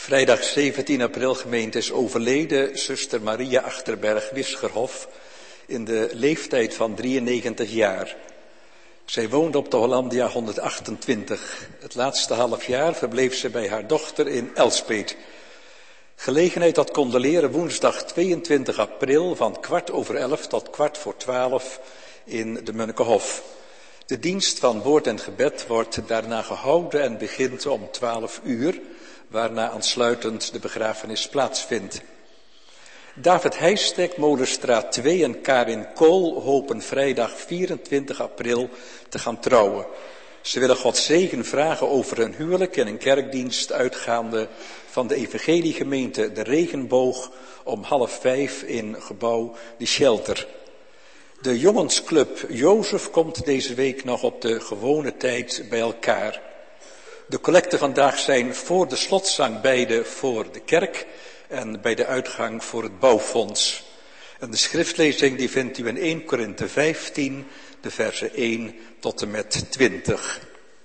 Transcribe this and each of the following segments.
Vrijdag 17 april gemeente is overleden zuster Maria Achterberg-Wisgerhof in de leeftijd van 93 jaar. Zij woonde op de Hollandia 128. Het laatste half jaar verbleef ze bij haar dochter in Elspeet. Gelegenheid tot condoleren woensdag 22 april van 11:15 tot 11:45 in de Munnikenhof. De dienst van woord en gebed wordt daarna gehouden en begint om 12 uur, waarna aansluitend de begrafenis plaatsvindt. David Heijstek, Molenstraat 2 en Karin Kool hopen vrijdag 24 april te gaan trouwen. Ze willen God zegen vragen over hun huwelijk en een kerkdienst uitgaande van de evangeliegemeente De Regenboog om 4:30 in gebouw De Shelter. De jongensclub Jozef komt deze week nog op de gewone tijd bij elkaar. De collecten vandaag zijn voor de slotzang beide voor de kerk en bij de uitgang voor het bouwfonds. En de schriftlezing die vindt u in 1 Korinthe 15, de versen 1 tot en met 20.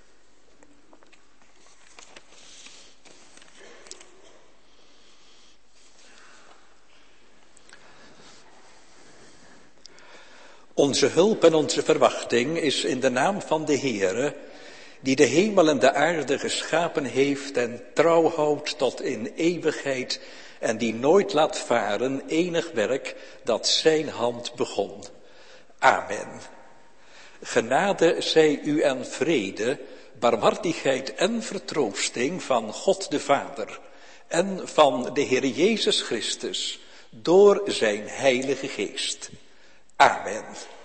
Onze hulp en onze verwachting is in de naam van de Heere, die de hemel en de aarde geschapen heeft en trouw houdt tot in eeuwigheid en die nooit laat varen enig werk dat zijn hand begon. Amen. Genade zij u en vrede, barmhartigheid en vertroosting van God de Vader en van de Heer Jezus Christus door zijn Heilige Geest. Amen.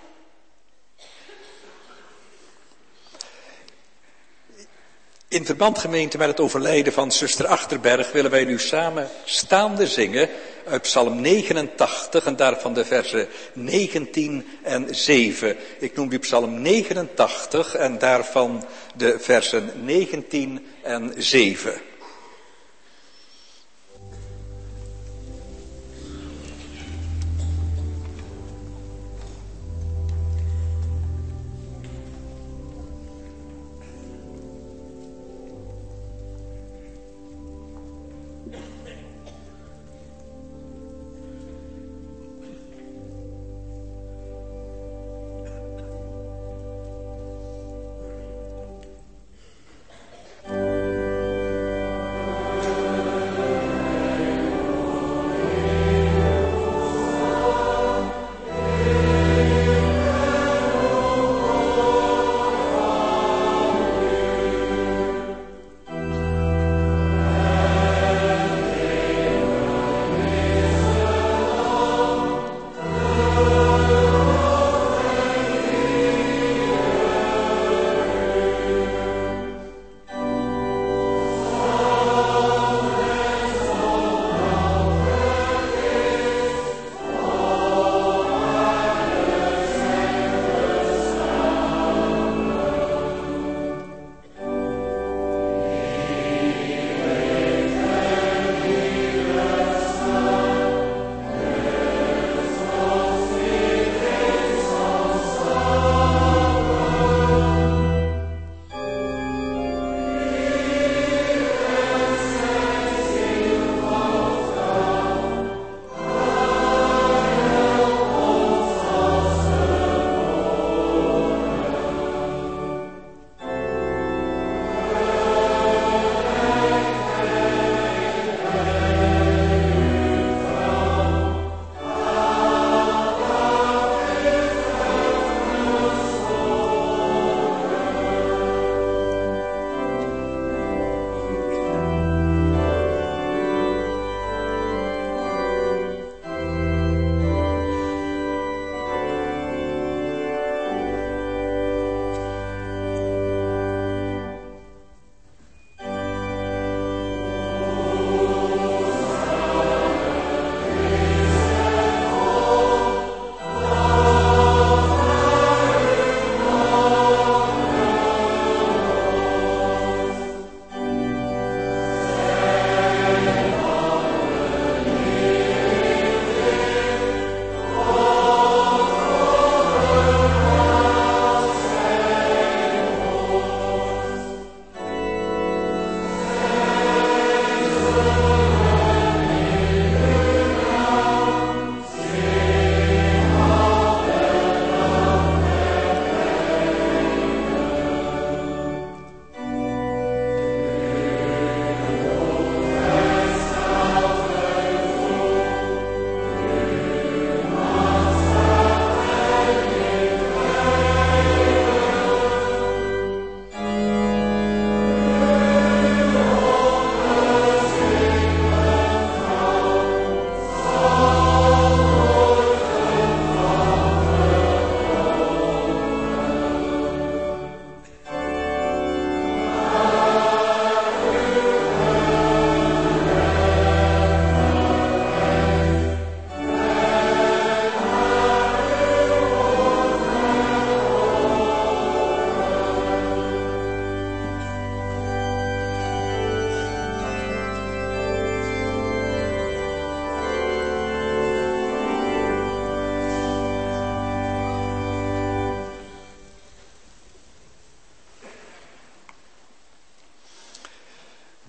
In verband gemeente met het overlijden van zuster Achterberg willen wij nu samen staande zingen uit Psalm 89 en daarvan de versen 19 en 7. Ik noem die Psalm 89 en daarvan de versen 19 en 7.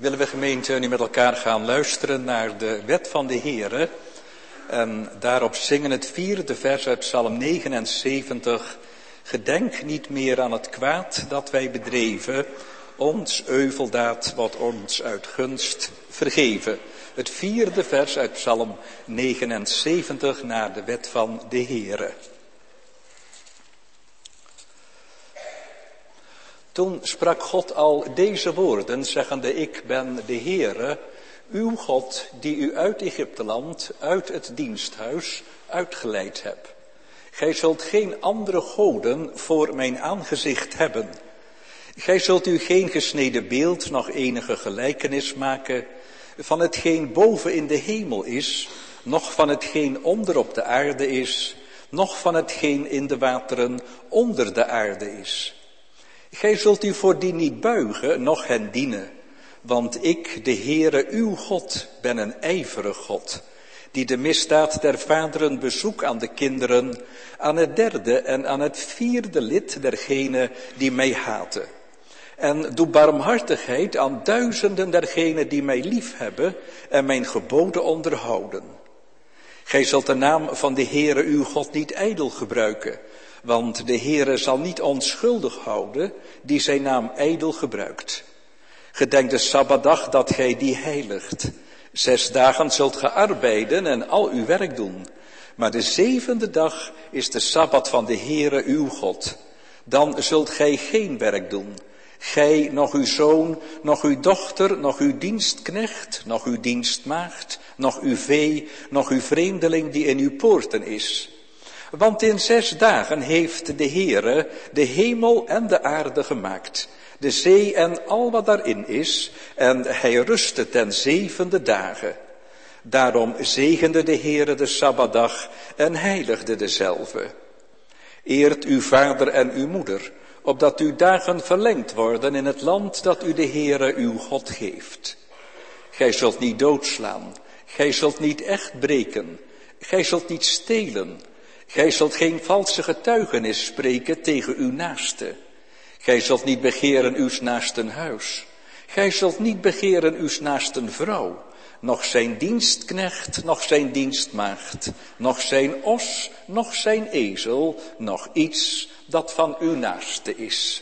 willen we gemeente nu met elkaar gaan luisteren naar de wet van de Heere. En daarop zingen het 4e vers uit Psalm 79. Gedenk niet meer aan het kwaad dat wij bedreven. Ons euveldaad wordt ons uit gunst vergeven. Het 4e vers uit Psalm 79 naar de wet van de Heere. Toen sprak God al deze woorden, zeggende: Ik ben de Heere, uw God, die u uit Egypteland, uit het diensthuis, uitgeleid heb. Gij zult geen andere goden voor mijn aangezicht hebben. Gij zult u geen gesneden beeld, nog enige gelijkenis maken van hetgeen boven in de hemel is, noch van hetgeen onder op de aarde is, noch van hetgeen in de wateren onder de aarde is. Gij zult u voor die niet buigen, noch hen dienen, want ik, de Heere, uw God, ben een ijverig God, die de misdaad der vaderen bezoek aan de kinderen, aan het 3e en aan het 4e lid dergenen die mij haten. En doe barmhartigheid aan duizenden dergenen die mij lief hebben en mijn geboden onderhouden. Gij zult de naam van de Heere uw God niet ijdel gebruiken, want de Heere zal niet onschuldig houden die zijn naam ijdel gebruikt. Gedenk de Sabbatdag dat gij die heiligt. 6 dagen zult ge arbeiden en al uw werk doen. Maar de 7e dag is de Sabbat van de Heere uw God. Dan zult gij geen werk doen. Gij, nog uw zoon, nog uw dochter, nog uw dienstknecht, nog uw dienstmaagd, nog uw vee, nog uw vreemdeling die in uw poorten is. Want in 6 dagen heeft de Heere de hemel en de aarde gemaakt, de zee en al wat daarin is, en hij rustte ten 7e dagen. Daarom zegende de Heere de Sabbatdag en heiligde dezelve. Eert uw vader en uw moeder, opdat uw dagen verlengd worden in het land dat u de Heere uw God geeft. Gij zult niet doodslaan, gij zult niet echt breken, gij zult niet stelen, gij zult geen valse getuigenis spreken tegen uw naaste. Gij zult niet begeren uws naasten huis, gij zult niet begeren uws naasten vrouw, noch zijn dienstknecht, noch zijn dienstmaagd, noch zijn os, noch zijn ezel, noch iets dat van uw naaste is.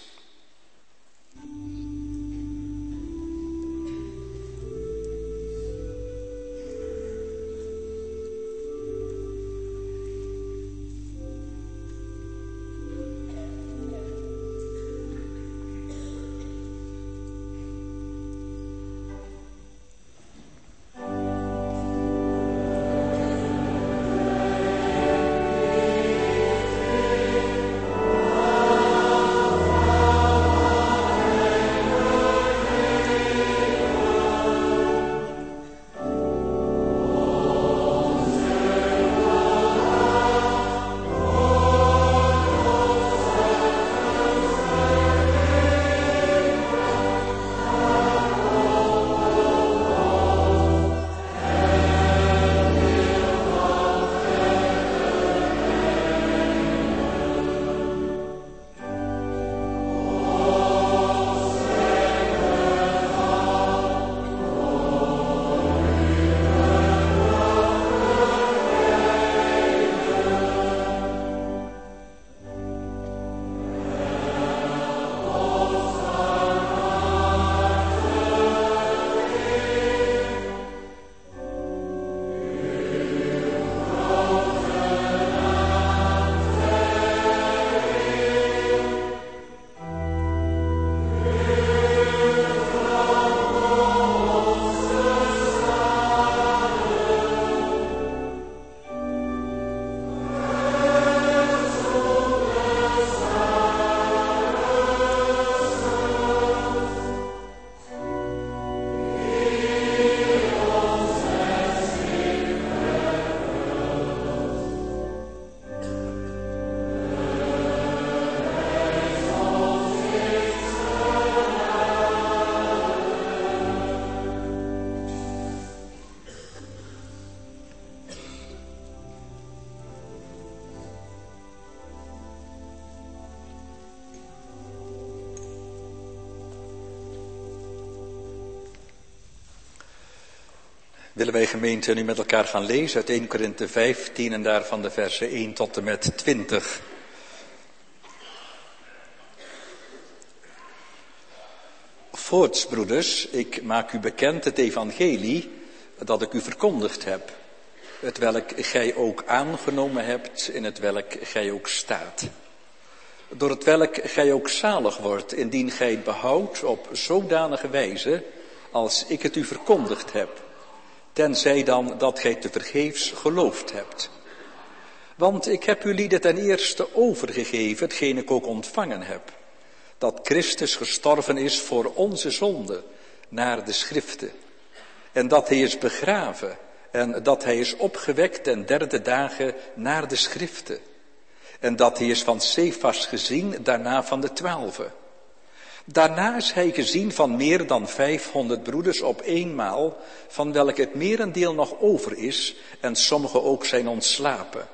Willen wij gemeente nu met elkaar gaan lezen uit 1 Korinthe 15 en daarvan de versen 1 tot en met 20. Voorts, broeders, ik maak u bekend het evangelie dat ik u verkondigd heb, het welk gij ook aangenomen hebt, in het welk gij ook staat. Door het welk gij ook zalig wordt, indien gij het behoudt op zodanige wijze als ik het u verkondigd heb, tenzij dan dat gij tevergeefs geloofd hebt. Want ik heb u lieden ten eerste overgegeven, hetgeen ik ook ontvangen heb, dat Christus gestorven is voor onze zonde, naar de schriften, en dat hij is begraven, en dat hij is opgewekt ten derde dagen naar de schriften, en dat hij is van Cephas gezien, daarna van de 12. Daarna is hij gezien van meer dan 500 broeders op eenmaal, van welke het merendeel nog over is, en sommigen ook zijn ontslapen.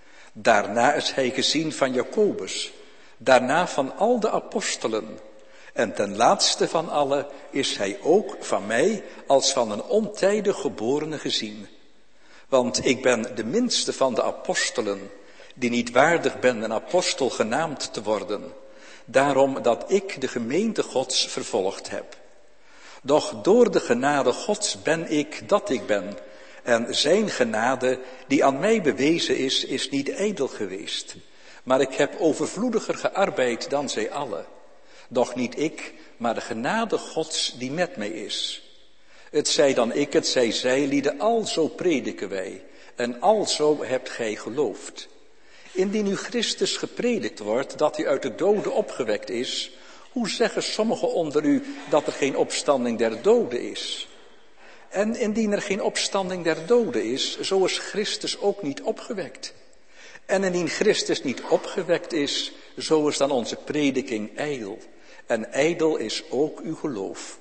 Daarna is hij gezien van Jacobus, daarna van al de apostelen. En ten laatste van allen is hij ook van mij als van een ontijdig geborene gezien. Want ik ben de minste van de apostelen, die niet waardig ben een apostel genaamd te worden, daarom dat ik de gemeente Gods vervolgd heb. Doch door de genade Gods ben ik dat ik ben, en zijn genade die aan mij bewezen is niet ijdel geweest. Maar ik heb overvloediger gearbeid dan zij allen. Doch niet ik, maar de genade Gods die met mij is. Het zij dan ik, het zij zij, lieden, alzo prediken wij, en alzo hebt gij geloofd. Indien nu Christus gepredikt wordt, dat hij uit de doden opgewekt is, hoe zeggen sommigen onder u dat er geen opstanding der doden is? En indien er geen opstanding der doden is, zo is Christus ook niet opgewekt. En indien Christus niet opgewekt is, zo is dan onze prediking ijdel. En ijdel is ook uw geloof.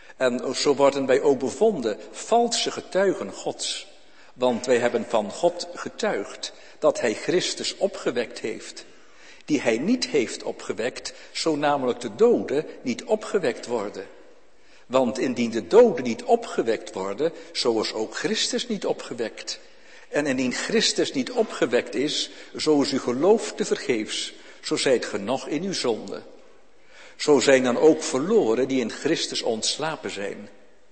En zo worden wij ook bevonden valse getuigen Gods. Want wij hebben van God getuigd dat hij Christus opgewekt heeft. Die hij niet heeft opgewekt, zo namelijk de doden niet opgewekt worden. Want indien de doden niet opgewekt worden, zo is ook Christus niet opgewekt. En indien Christus niet opgewekt is, zo is uw geloof tevergeefs, zo zijt ge nog in uw zonde. Zo zijn dan ook verloren die in Christus ontslapen zijn.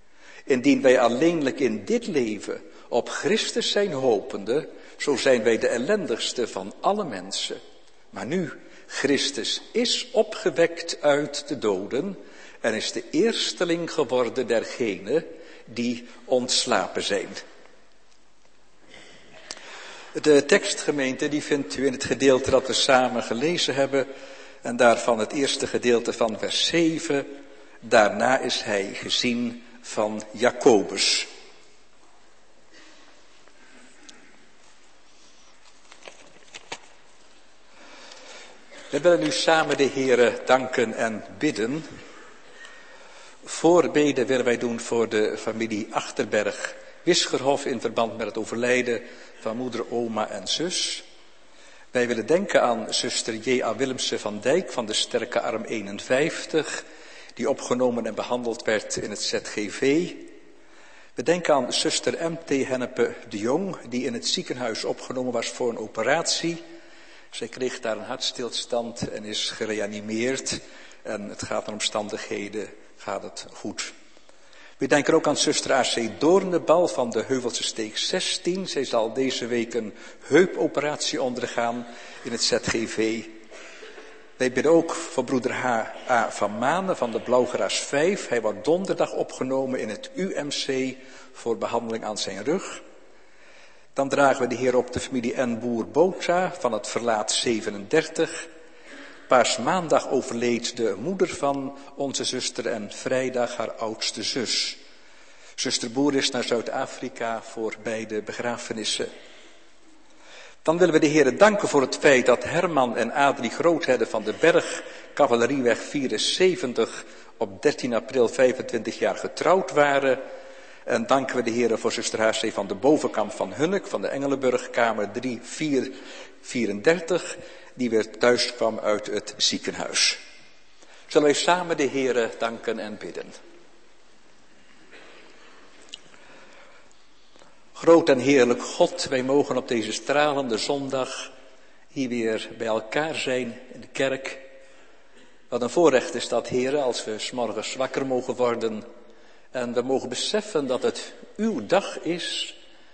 Indien wij alleenlijk in dit leven op Christus zijn hopende, zo zijn wij de ellendigste van alle mensen. Maar nu, Christus is opgewekt uit de doden en is de eersteling geworden dergenen die ontslapen zijn. De tekstgemeente die vindt u in het gedeelte dat we samen gelezen hebben. En daarvan het eerste gedeelte van vers 7. Daarna is hij gezien van Jacobus. We willen nu samen de Heere danken en bidden. Voorbeden willen wij doen voor de familie Achterberg Wisgerhof in verband met het overlijden van moeder, oma en zus. Wij willen denken aan zuster J.A. Willemse van Dijk van de sterke arm 51, die opgenomen en behandeld werd in het ZGV. We denken aan zuster M.T. Hennepe de Jong, die in het ziekenhuis opgenomen was voor een operatie. Zij kreeg daar een hartstilstand en is gereanimeerd. En het gaat naar omstandigheden, gaat het goed. We denken ook aan zuster A.C. Doornebal van de Heuvelse Steeg 16. Zij zal deze week een heupoperatie ondergaan in het ZGV. Wij bidden ook voor broeder H.A. van Manen van de Blauwgras 5. Hij wordt donderdag opgenomen in het UMC voor behandeling aan zijn rug. Dan dragen we de Heer op de familie N. Boer-Bota van het Verlaat 37. Paasmaandag overleed de moeder van onze zuster en vrijdag haar oudste zus. Zuster Boer is naar Zuid-Afrika voor beide begrafenissen. Dan willen we de Heer danken voor het feit dat Herman en Adrie Groothedde van de Berg, Cavalerieweg 74, op 13 april 25 jaar getrouwd waren. En danken we de Heer voor zuster H.C. van de Bovenkamp van Hunnik van de Engelenburg, kamer 3434, die weer thuis kwam uit het ziekenhuis. Zullen wij samen de Heer danken en bidden. Groot en heerlijk God, wij mogen op deze stralende zondag hier weer bij elkaar zijn in de kerk. Wat een voorrecht is dat, Heere, als we 's morgens wakker mogen worden en we mogen beseffen dat het uw dag is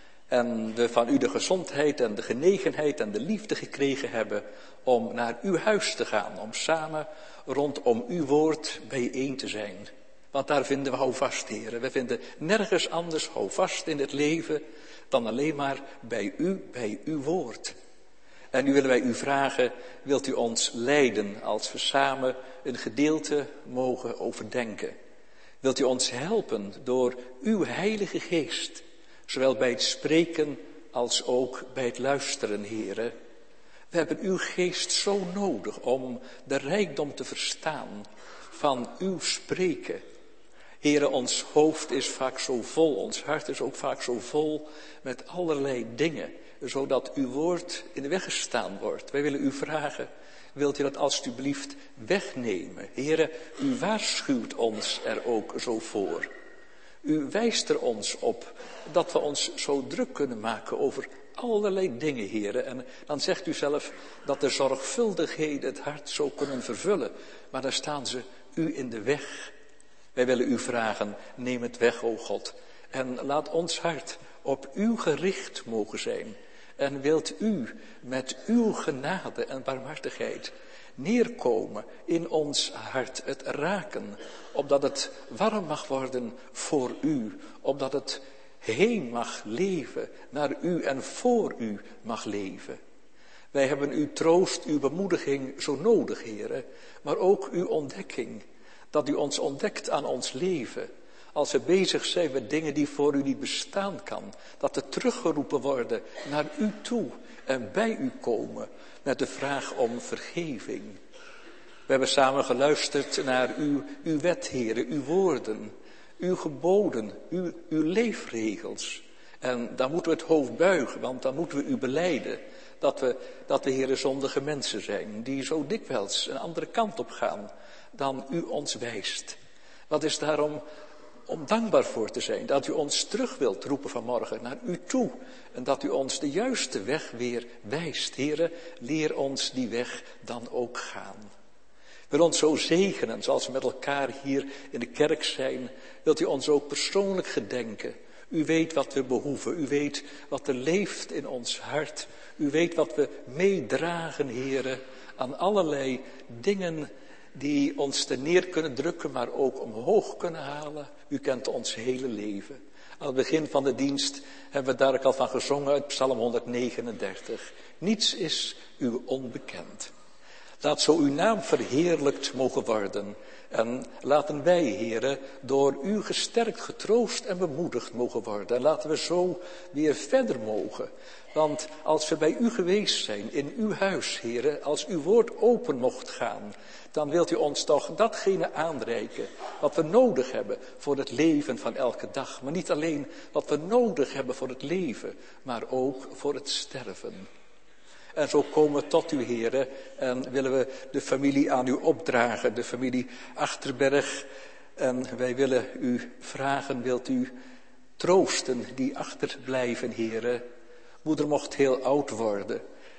en we van u de gezondheid en de genegenheid en de liefde gekregen hebben om naar uw huis te gaan, om samen rondom uw woord bijeen te zijn. Want daar vinden we houvast, Heere. We vinden nergens anders houvast in het leven dan alleen maar bij uw woord. En nu willen wij u vragen, wilt u ons leiden als we samen een gedeelte mogen overdenken? Wilt u ons helpen door uw Heilige Geest, zowel bij het spreken als ook bij het luisteren, Heere? We hebben uw geest zo nodig om de rijkdom te verstaan van uw spreken. Heere, ons hoofd is vaak zo vol, ons hart is ook vaak zo vol met allerlei dingen, zodat uw woord in de weg gestaan wordt. Wij willen u vragen, wilt u dat alstublieft wegnemen? Heere, u waarschuwt ons er ook zo voor. U wijst er ons op dat we ons zo druk kunnen maken over allerlei dingen, Heere. En dan zegt u zelf dat de zorgvuldigheden het hart zo kunnen vervullen, maar dan staan ze u in de weg. Wij willen u vragen, neem het weg, o God, en laat ons hart op u gericht mogen zijn. En wilt u met uw genade en barmhartigheid neerkomen in ons hart, het raken, opdat het warm mag worden voor u, opdat het heen mag leven naar u en voor u mag leven. Wij hebben uw troost, uw bemoediging zo nodig, Heere, maar ook uw ontdekking. Dat u ons ontdekt aan ons leven. Als we bezig zijn met dingen die voor u niet bestaan kan. Dat we teruggeroepen worden naar u toe en bij u komen met de vraag om vergeving. We hebben samen geluisterd naar uw wet, Heere, uw woorden, uw geboden, uw leefregels. En dan moeten we het hoofd buigen, want dan moeten we u belijden dat we Heere zondige mensen zijn, die zo dikwijls een andere kant op gaan dan u ons wijst. Wat is daarom om dankbaar voor te zijn, dat u ons terug wilt roepen vanmorgen naar u toe. En dat u ons de juiste weg weer wijst. Heere, leer ons die weg dan ook gaan. Wil ons zo zegenen, zoals we met elkaar hier in de kerk zijn. Wilt u ons ook persoonlijk gedenken. U weet wat we behoeven. U weet wat er leeft in ons hart. U weet wat we meedragen, Heere, aan allerlei dingen die ons ter neer kunnen drukken, maar ook omhoog kunnen halen. U kent ons hele leven. Aan het begin van de dienst hebben we daar ook al van gezongen uit Psalm 139. Niets is u onbekend. Laat zo uw naam verheerlijkt mogen worden. En laten wij, Heere, door u gesterkt, getroost en bemoedigd mogen worden. En laten we zo weer verder mogen. Want als we bij u geweest zijn, in uw huis, Heere, als uw woord open mocht gaan, dan wilt u ons toch datgene aanreiken wat we nodig hebben voor het leven van elke dag. Maar niet alleen wat we nodig hebben voor het leven, maar ook voor het sterven. En zo komen we tot u, Heere, en willen we de familie aan u opdragen, de familie Achterberg. En wij willen u vragen, wilt u troosten die achterblijven, Heere. Moeder mocht heel oud worden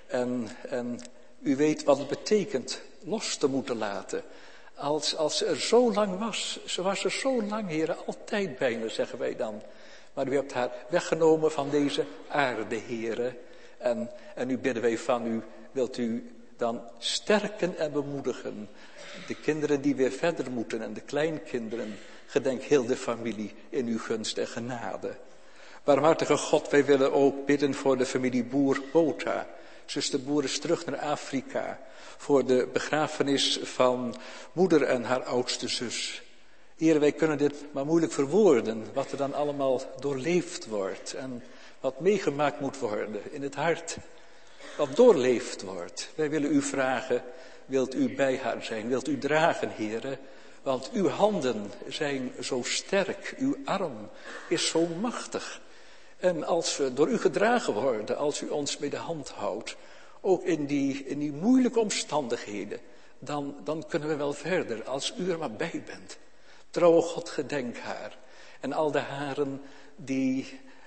en u weet wat het betekent los te moeten laten. Als ze er zo lang was, ze was er zo lang, Heere, altijd bijna, zeggen wij dan. Maar u hebt haar weggenomen van deze aarde, Heere. En nu bidden wij van u, wilt u dan sterken en bemoedigen. De kinderen die weer verder moeten en de kleinkinderen. Gedenk heel de familie in uw gunst en genade. Barmhartige God, wij willen ook bidden voor de familie Boer-Bota. Zuster Boer is terug naar Afrika. Voor de begrafenis van moeder en haar oudste zus. Heer, wij kunnen dit maar moeilijk verwoorden. Wat er dan allemaal doorleefd wordt. En wat meegemaakt moet worden in het hart. Wat doorleefd wordt. Wij willen u vragen, wilt u bij haar zijn? Wilt u dragen, Heere? Want uw handen zijn zo sterk. Uw arm is zo machtig. En als we door u gedragen worden, als u ons bij de hand houdt, ook in die moeilijke omstandigheden, dan kunnen we wel verder als u er maar bij bent. Trouwe God, gedenk haar. En al de haren die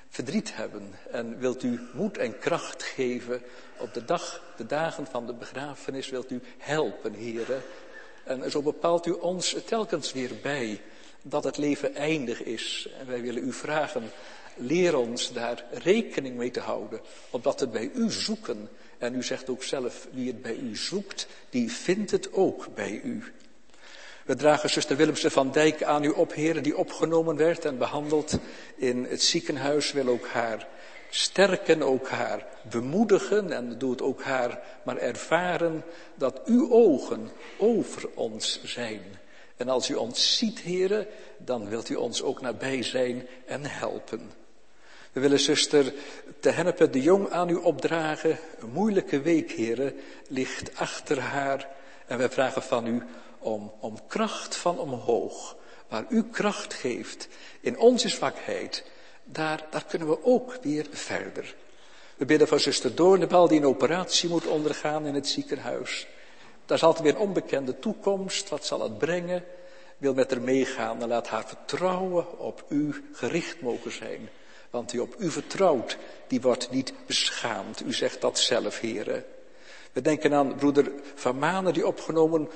verdriet hebben. En wilt u moed en kracht geven op de dagen van de begrafenis. Wilt u helpen, Heere. En zo bepaalt u ons telkens weer bij dat het leven eindig is. En wij willen u vragen, leer ons daar rekening mee te houden. Opdat we bij u zoeken. En u zegt ook zelf, wie het bij u zoekt, die vindt het ook bij u. We dragen zuster Willemse van Dijk aan u op, Heere, die opgenomen werd en behandeld in het ziekenhuis. Wil ook haar sterken, ook haar bemoedigen en doe het ook haar maar ervaren dat uw ogen over ons zijn. En als u ons ziet, Heere, dan wilt u ons ook nabij zijn en helpen. We willen zuster Te Hennepe de Jong aan u opdragen. Een moeilijke week, Heere, ligt achter haar. En wij vragen van u om kracht van omhoog. Waar u kracht geeft in onze zwakheid, daar kunnen we ook weer verder. We bidden voor zuster Doornbal die een operatie moet ondergaan in het ziekenhuis. Daar is altijd weer een onbekende toekomst. Wat zal het brengen? Wil met haar meegaan en laat haar vertrouwen op u gericht mogen zijn. Want die op u vertrouwt, die wordt niet beschaamd. U zegt dat zelf, Heere. We denken aan broeder Van Manen die opgenomen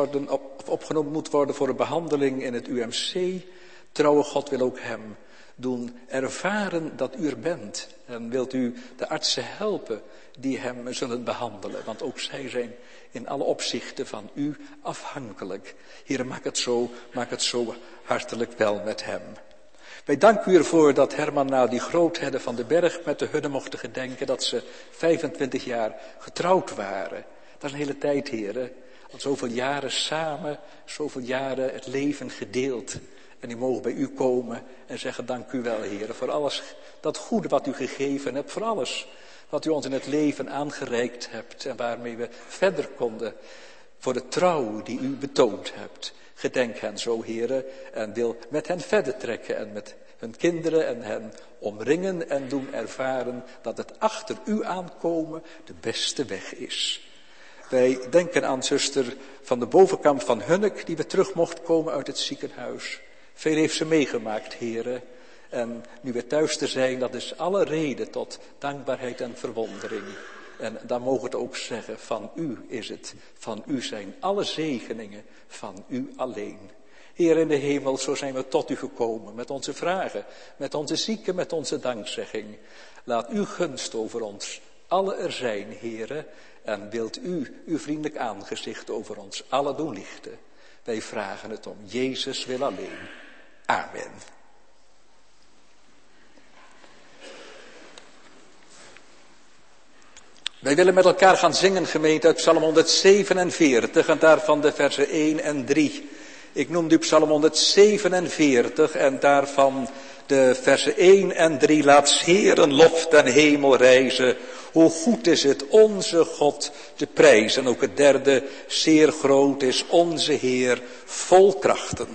moet worden voor een behandeling in het UMC. Trouwe God wil ook hem doen ervaren dat u er bent. En wilt u de artsen helpen die hem zullen behandelen. Want ook zij zijn in alle opzichten van u afhankelijk. Heere, maak het zo hartelijk wel met hem. Wij danken u ervoor dat Herman na die grootheden van de berg met de Hudde mochten gedenken dat ze 25 jaar getrouwd waren. Dat is een hele tijd, Heere. Al zoveel jaren samen, zoveel jaren het leven gedeeld. En die mogen bij u komen en zeggen dank u wel, Heere, voor alles dat goede wat u gegeven hebt, voor alles wat u ons in het leven aangereikt hebt en waarmee we verder konden, voor de trouw die u betoond hebt. Gedenk hen zo, Heere, en wil met hen verder trekken en met hun kinderen en hen omringen en doen ervaren dat het achter u aankomen de beste weg is. Wij denken aan zuster van de Bovenkamp van Hunnek die weer terug mocht komen uit het ziekenhuis. Veel heeft ze meegemaakt, Heere. En nu weer thuis te zijn, dat is alle reden tot dankbaarheid en verwondering. En dan mogen we het ook zeggen, van u is het, van u zijn alle zegeningen, van u alleen. Heer in de hemel, zo zijn we tot u gekomen, met onze vragen, met onze zieken, met onze dankzegging. Laat uw gunst over ons alle er zijn, Heere, en wilt u uw vriendelijk aangezicht over ons alle doen lichten. Wij vragen het om Jezus wil alleen. Amen. Wij willen met elkaar gaan zingen, gemeente, uit Psalm 147 en daarvan de versen 1 en 3. Ik noemde u Psalm 147 en daarvan de versen 1 en 3. Laat 's Heeren lof ten hemel rijzen. Hoe goed is het onze God te prijzen. En ook het derde, zeer groot is onze Heer vol krachten.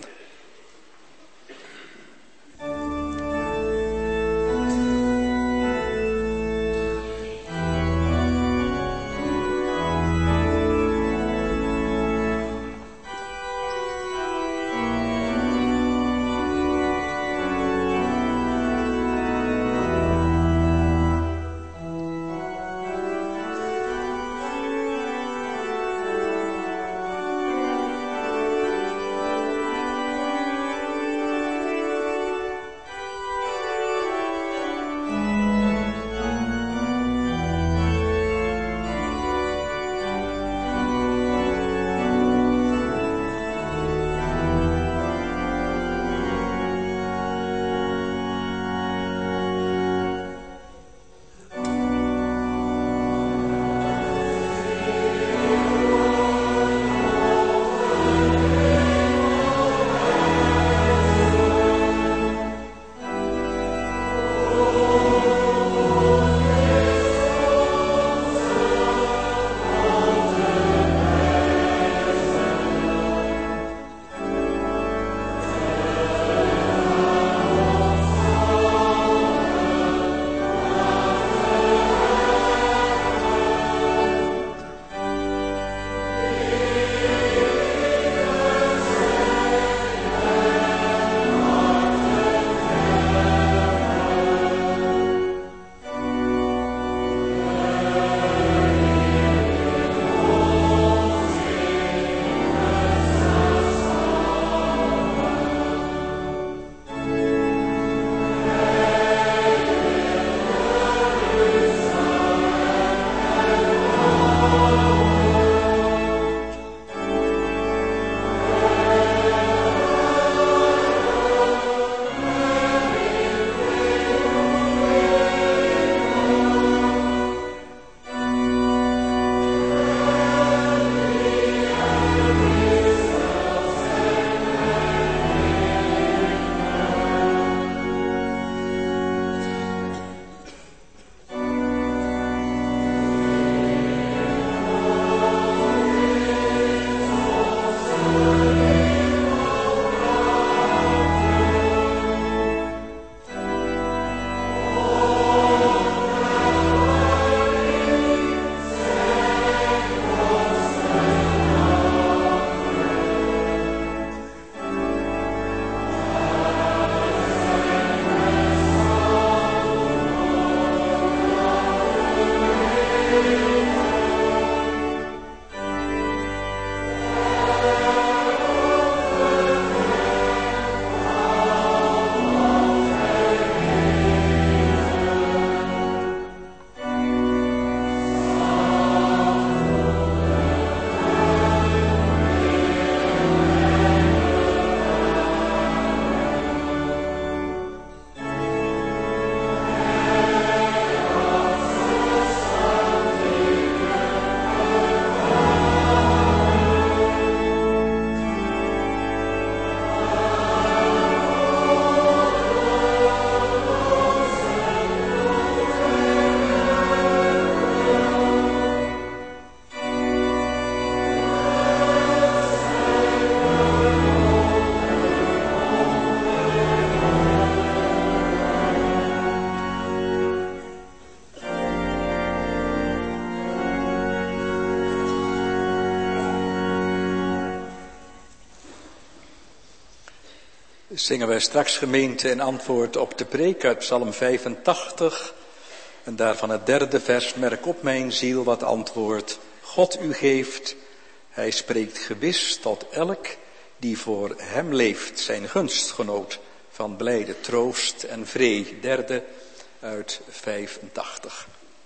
Zingen wij straks, gemeente, in antwoord op de preek uit Psalm 85. En daarvan het 3e vers: merk op mijn ziel wat antwoord God u geeft. Hij spreekt gewis tot elk die voor hem leeft, zijn gunstgenoot van blijde troost en vree. 3e uit 85.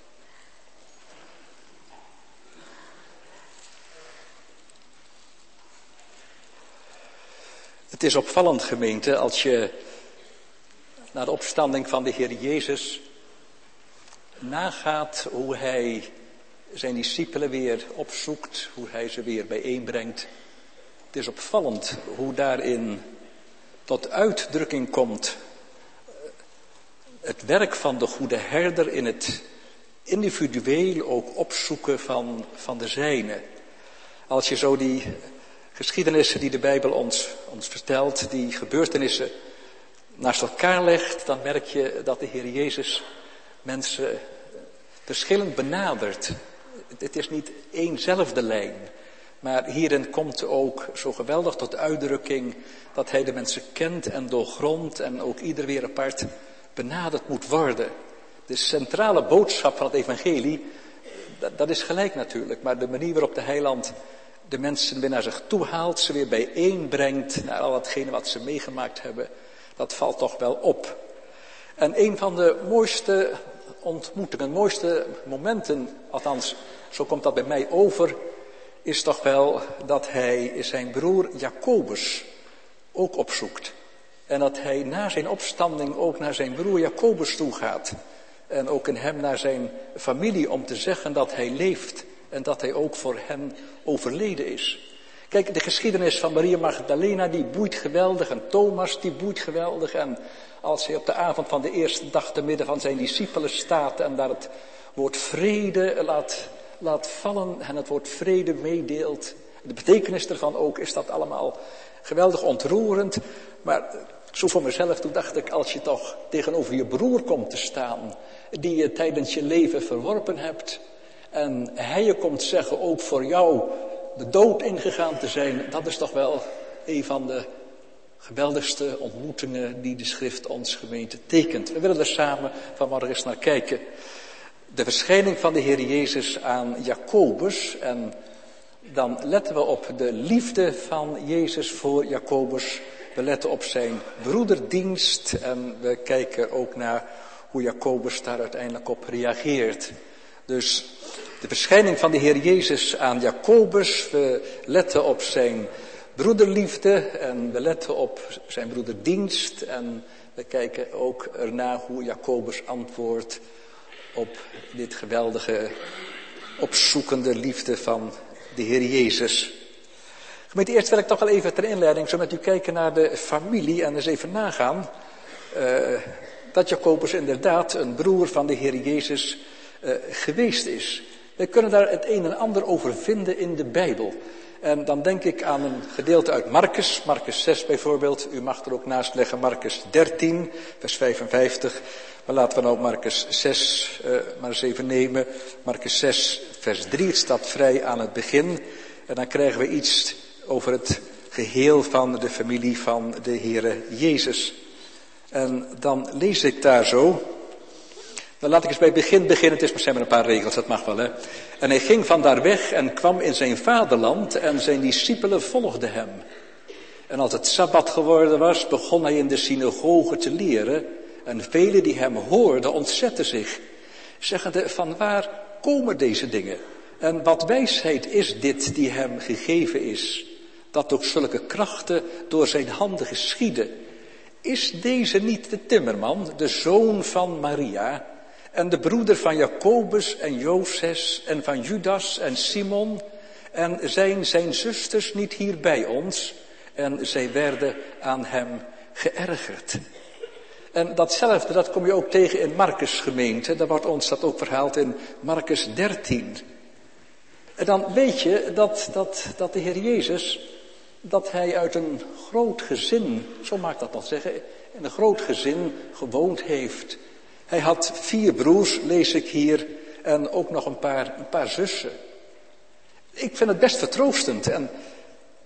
Het is opvallend, gemeente, als je naar de opstanding van de Heer Jezus nagaat hoe hij zijn discipelen weer opzoekt, hoe hij ze weer bijeenbrengt. Het is opvallend hoe daarin tot uitdrukking komt het werk van de goede herder in het individueel ook opzoeken van de zijne. Als je zo die geschiedenissen die de Bijbel ons vertelt, die gebeurtenissen naast elkaar legt, dan merk je dat de Heer Jezus mensen verschillend benadert. Het is niet éénzelfde lijn, maar hierin komt ook zo geweldig tot uitdrukking dat hij de mensen kent en doorgrondt en ook ieder weer apart benaderd moet worden. De centrale boodschap van het evangelie, dat is gelijk natuurlijk, maar de manier waarop de heiland de mensen weer naar zich toe haalt, ze weer bijeenbrengt naar al datgene wat ze meegemaakt hebben, dat valt toch wel op. En een van de mooiste ontmoetingen, mooiste momenten, althans zo komt dat bij mij over, is toch wel dat hij zijn broer Jacobus ook opzoekt. En dat hij na zijn opstanding ook naar zijn broer Jacobus toe gaat. En ook in hem naar zijn familie om te zeggen dat hij leeft en dat hij ook voor hen overleden is. Kijk, de geschiedenis van Maria Magdalena die boeit geweldig en Thomas die boeit geweldig. En als hij op de avond van de eerste dag te midden van zijn discipelen staat en daar het woord vrede laat vallen en het woord vrede meedeelt. De betekenis ervan ook is dat allemaal geweldig ontroerend. Maar zo voor mezelf, toen dacht ik, als je toch tegenover je broer komt te staan, die je tijdens je leven verworpen hebt, en hij je komt zeggen ook voor jou de dood ingegaan te zijn, dat is toch wel een van de geweldigste ontmoetingen die de schrift ons, gemeente, tekent. We willen er samen vanmorgen eens naar kijken. De verschijning van de Heer Jezus aan Jacobus, en dan letten we op de liefde van Jezus voor Jacobus. We letten op zijn broederdienst en we kijken ook naar hoe Jacobus daar uiteindelijk op reageert. Dus de verschijning van de Heer Jezus aan Jacobus, we letten op zijn broederliefde en we letten op zijn broederdienst en we kijken ook ernaar hoe Jacobus antwoordt op dit geweldige opzoekende liefde van de Heer Jezus. Gemeente, eerst wil ik toch wel even ter inleiding zo met u kijken naar de familie en eens even nagaan dat Jacobus inderdaad een broer van de Heer Jezus geweest is. We kunnen daar het een en ander over vinden in de Bijbel. En dan denk ik aan een gedeelte uit Marcus 6 bijvoorbeeld. U mag er ook naast leggen Marcus 13, vers 55. Maar laten we nou Marcus 6 maar eens even nemen. Marcus 6, vers 3, het staat vrij aan het begin. En dan krijgen we iets over het geheel van de familie van de Heere Jezus. En dan lees ik daar zo. Dan laat ik eens bij het begin beginnen. Het zijn maar een paar regels, dat mag wel, hè. En hij ging vandaar weg en kwam in zijn vaderland en zijn discipelen volgden hem. En als het Sabbat geworden was, begon hij in de synagoge te leren. En velen die hem hoorden ontzetten zich, zeggende: van waar komen deze dingen? En wat wijsheid is dit die hem gegeven is, dat ook zulke krachten door zijn handen geschieden? Is deze niet de timmerman, de zoon van Maria, en de broeder van Jacobus en Joses en van Judas en Simon? En zijn zusters niet hier bij ons? En zij werden aan hem geërgerd. En datzelfde, dat kom je ook tegen in Marcus, gemeente. Daar wordt ons dat ook verhaald in Marcus 13. En dan weet je dat de Heer Jezus, dat hij uit een groot gezin, zo mag ik dat nog zeggen, in een groot gezin gewoond heeft. Hij had 4 broers, lees ik hier, en ook nog een paar zussen. Ik vind het best vertroostend. En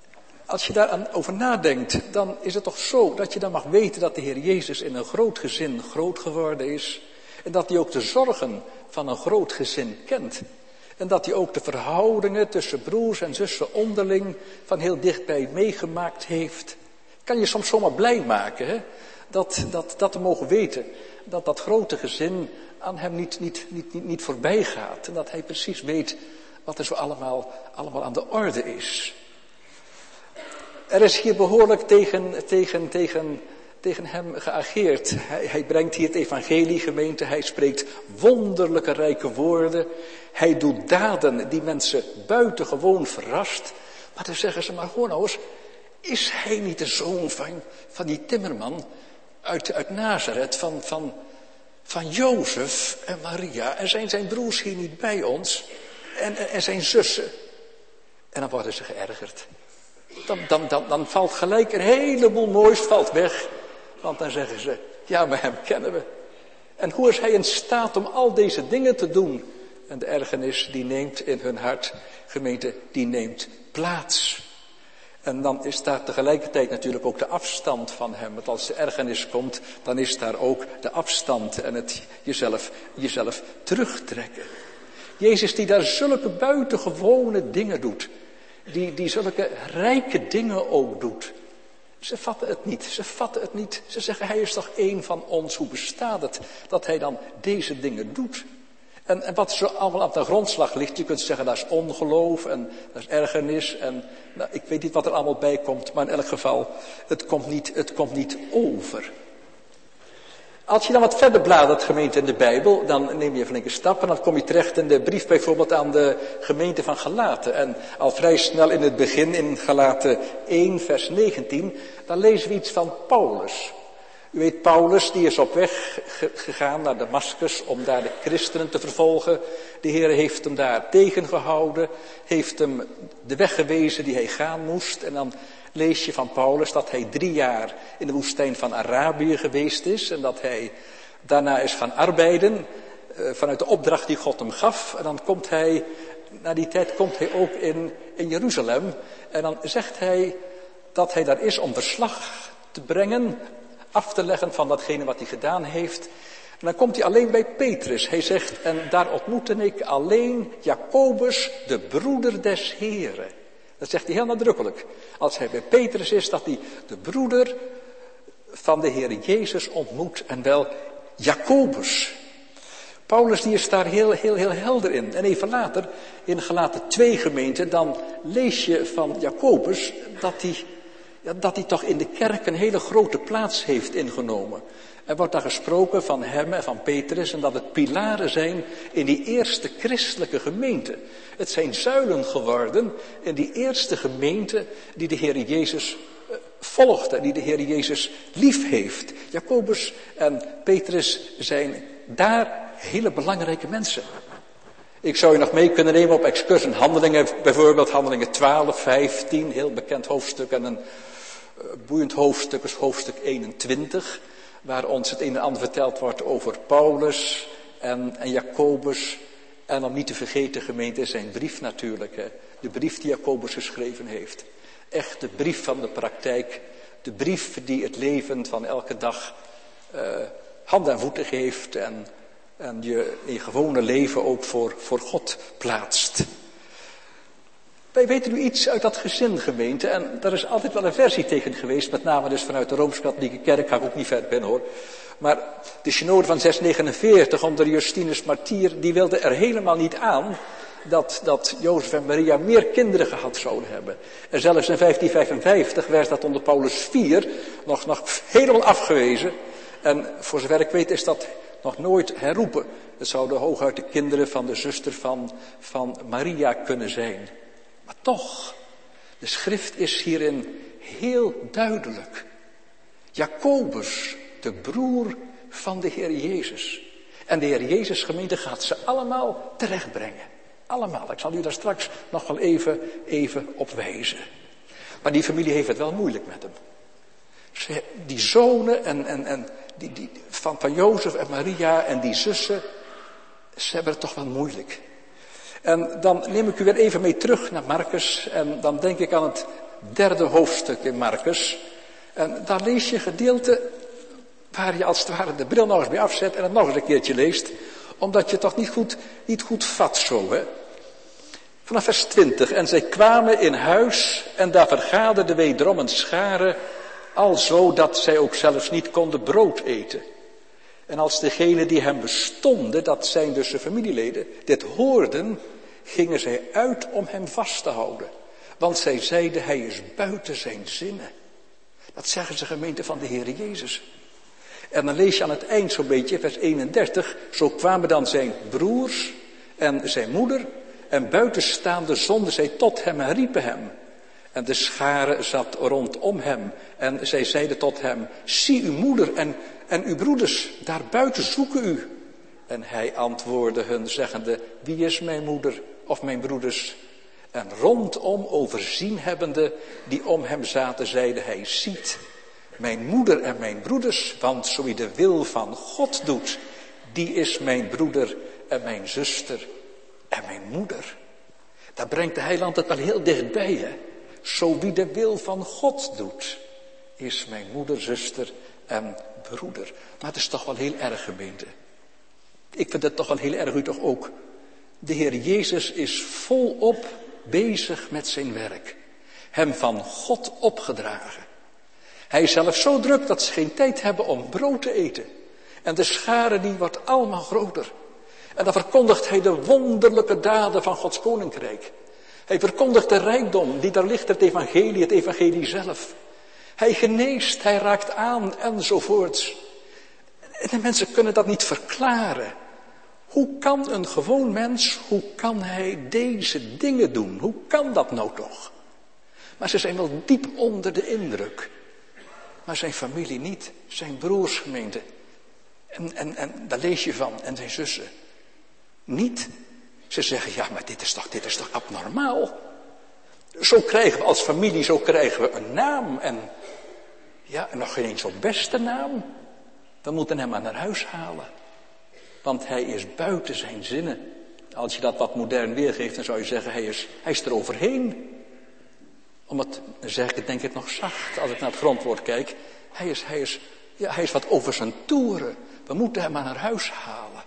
Als je daar over nadenkt, dan is het toch zo dat je dan mag weten dat de Heer Jezus in een groot gezin groot geworden is. En dat hij ook de zorgen van een groot gezin kent. En dat hij ook de verhoudingen tussen broers en zussen onderling van heel dichtbij meegemaakt heeft. Kan je soms zomaar blij maken, hè? Dat we mogen weten dat dat grote gezin aan hem niet voorbij gaat. En dat hij precies weet wat er zo allemaal aan de orde is. Er is hier behoorlijk tegen hem geageerd. Hij brengt hier het evangelie, gemeente. Hij spreekt wonderlijke rijke woorden. Hij doet daden die mensen buitengewoon verrast. Maar dan zeggen ze, maar hoor nou eens, is hij niet de zoon van die timmerman uit Nazareth, van Jozef en Maria? En zijn zijn broers hier niet bij ons? En zijn zussen? En dan worden ze geërgerd. Dan valt gelijk een heleboel moois valt weg. Want dan zeggen ze, ja, maar hem kennen we. En hoe is hij in staat om al deze dingen te doen? En de ergernis die neemt in hun hart, gemeente, die neemt plaats. En dan is daar tegelijkertijd natuurlijk ook de afstand van hem. Want als de ergernis komt, dan is daar ook de afstand en het jezelf terugtrekken. Jezus die daar zulke buitengewone dingen doet. Die zulke rijke dingen ook doet. Ze vatten het niet. Ze zeggen, hij is toch één van ons. Hoe bestaat het dat hij dan deze dingen doet? En wat zo allemaal op de grondslag ligt, je kunt zeggen, dat is ongeloof en dat is ergernis. En nou, ik weet niet wat er allemaal bij komt, maar in elk geval, het komt niet over. Als je dan wat verder bladert, gemeente, in de Bijbel, dan neem je een flinke stap en dan kom je terecht in de brief bijvoorbeeld aan de gemeente van Galaten. En al vrij snel in het begin, in Galaten 1 vers 19, dan lezen we iets van Paulus. U weet, Paulus die is op weg gegaan naar Damascus om daar de christenen te vervolgen. De Heer heeft hem daar tegengehouden, heeft hem de weg gewezen die hij gaan moest. En dan lees je van Paulus dat hij 3 jaar in de woestijn van Arabië geweest is. En dat hij daarna is gaan arbeiden vanuit de opdracht die God hem gaf. En dan komt hij, na die tijd komt hij ook in Jeruzalem. En dan zegt hij dat hij daar is om verslag te brengen, af te leggen van datgene wat hij gedaan heeft. En dan komt hij alleen bij Petrus. Hij zegt, en daar ontmoette ik alleen Jacobus, de broeder des Heren. Dat zegt hij heel nadrukkelijk. Als hij bij Petrus is, dat hij de broeder van de Heer Jezus ontmoet. En wel Jacobus. Paulus die is daar heel helder in. En even later, in Galaten 2 gemeente, dan lees je van Jacobus dat hij toch in de kerk een hele grote plaats heeft ingenomen. Er wordt daar gesproken van hem en van Petrus en dat het pilaren zijn in die eerste christelijke gemeente. Het zijn zuilen geworden in die eerste gemeente die de Heer Jezus volgde en die de Heer Jezus lief heeft. Jacobus en Petrus zijn daar hele belangrijke mensen. Ik zou je nog mee kunnen nemen op excursie Handelingen, bijvoorbeeld Handelingen 12, 15, heel bekend hoofdstuk en een boeiend hoofdstuk is hoofdstuk 21, waar ons het een en ander verteld wordt over Paulus en Jacobus. En om niet te vergeten, gemeente, zijn brief natuurlijk, hè. De brief die Jacobus geschreven heeft. Echt de brief van de praktijk, de brief die het leven van elke dag hand en voeten geeft en je in je gewone leven ook voor God plaatst. Wij weten nu iets uit dat gezin, gemeente, en daar is altijd wel een versie tegen geweest, met name dus vanuit de Rooms-Katholieke Kerk, ga ik ook niet ver binnen hoor. Maar de synode van 649 onder Justinus Martyr, die wilde er helemaal niet aan dat Jozef en Maria meer kinderen gehad zouden hebben. En zelfs in 1555 werd dat onder Paulus IV nog helemaal afgewezen. En voor zover ik weet is dat nog nooit herroepen. Het zouden hooguit de kinderen van de zuster van Maria kunnen zijn. Maar toch, de schrift is hierin heel duidelijk. Jacobus, de broer van de Heer Jezus. En de Heer Jezus, gemeente, gaat ze allemaal terechtbrengen. Allemaal. Ik zal u daar straks nog wel even op wijzen. Maar die familie heeft het wel moeilijk met hem. Die zonen en die van Jozef en Maria en die zussen, ze hebben het toch wel moeilijk. En dan neem ik u weer even mee terug naar Marcus en dan denk ik aan het 3e hoofdstuk in Marcus. En daar lees je gedeelte waar je als het ware de bril nog eens bij afzet en het nog eens een keertje leest. Omdat je het toch niet goed vat zo, hè. Vanaf vers 20. En zij kwamen in huis en daar vergaderde wederom een schare, alzo dat zij ook zelfs niet konden brood eten. En als degenen die hem bestonden, dat zijn dus de familieleden, dit hoorden, gingen zij uit om hem vast te houden. Want zij zeiden, hij is buiten zijn zinnen. Dat zeggen ze, gemeente van de Heer Jezus. En dan lees je aan het eind zo'n beetje, vers 31, zo kwamen dan zijn broers en zijn moeder en buitenstaande zonden zij tot hem en riepen hem. En de schare zat rondom hem en zij zeiden tot hem, zie uw moeder en uw broeders, daar buiten zoeken u. En hij antwoordde hun zeggende, wie is mijn moeder of mijn broeders? En rondom overzien hebbende, die om hem zaten, zeide hij, ziet, mijn moeder en mijn broeders, want zo wie de wil van God doet, die is mijn broeder en mijn zuster en mijn moeder. Daar brengt de heiland het wel heel dichtbij, hè. Zo wie de wil van God doet, is mijn moeder, zuster en broeder. Maar het is toch wel heel erg, gemeente. Ik vind het toch wel heel erg, u toch ook. De Heer Jezus is volop bezig met zijn werk. Hem van God opgedragen. Hij is zelf zo druk dat ze geen tijd hebben om brood te eten. En de schare die wordt allemaal groter. En dan verkondigt hij de wonderlijke daden van Gods koninkrijk. Hij verkondigt de rijkdom die daar ligt, het evangelie zelf. Hij geneest, hij raakt aan enzovoorts. En de mensen kunnen dat niet verklaren. Hoe kan een gewoon mens, hoe kan hij deze dingen doen? Hoe kan dat nou toch? Maar ze zijn wel diep onder de indruk. Maar zijn familie niet, zijn broersgemeente. En daar lees je van, en zijn zussen. Niet. Ze zeggen, ja, maar dit is toch abnormaal? Zo krijgen we als familie, zo krijgen we een naam. En nog geen eens zo'n beste naam. We moeten hem maar naar huis halen. Want hij is buiten zijn zinnen. Als je dat wat modern weergeeft, dan zou je zeggen, hij is er overheen. Dan zeg ik het denk ik nog zacht, als ik naar het grondwoord kijk. Hij is wat over zijn toeren. We moeten hem maar naar huis halen.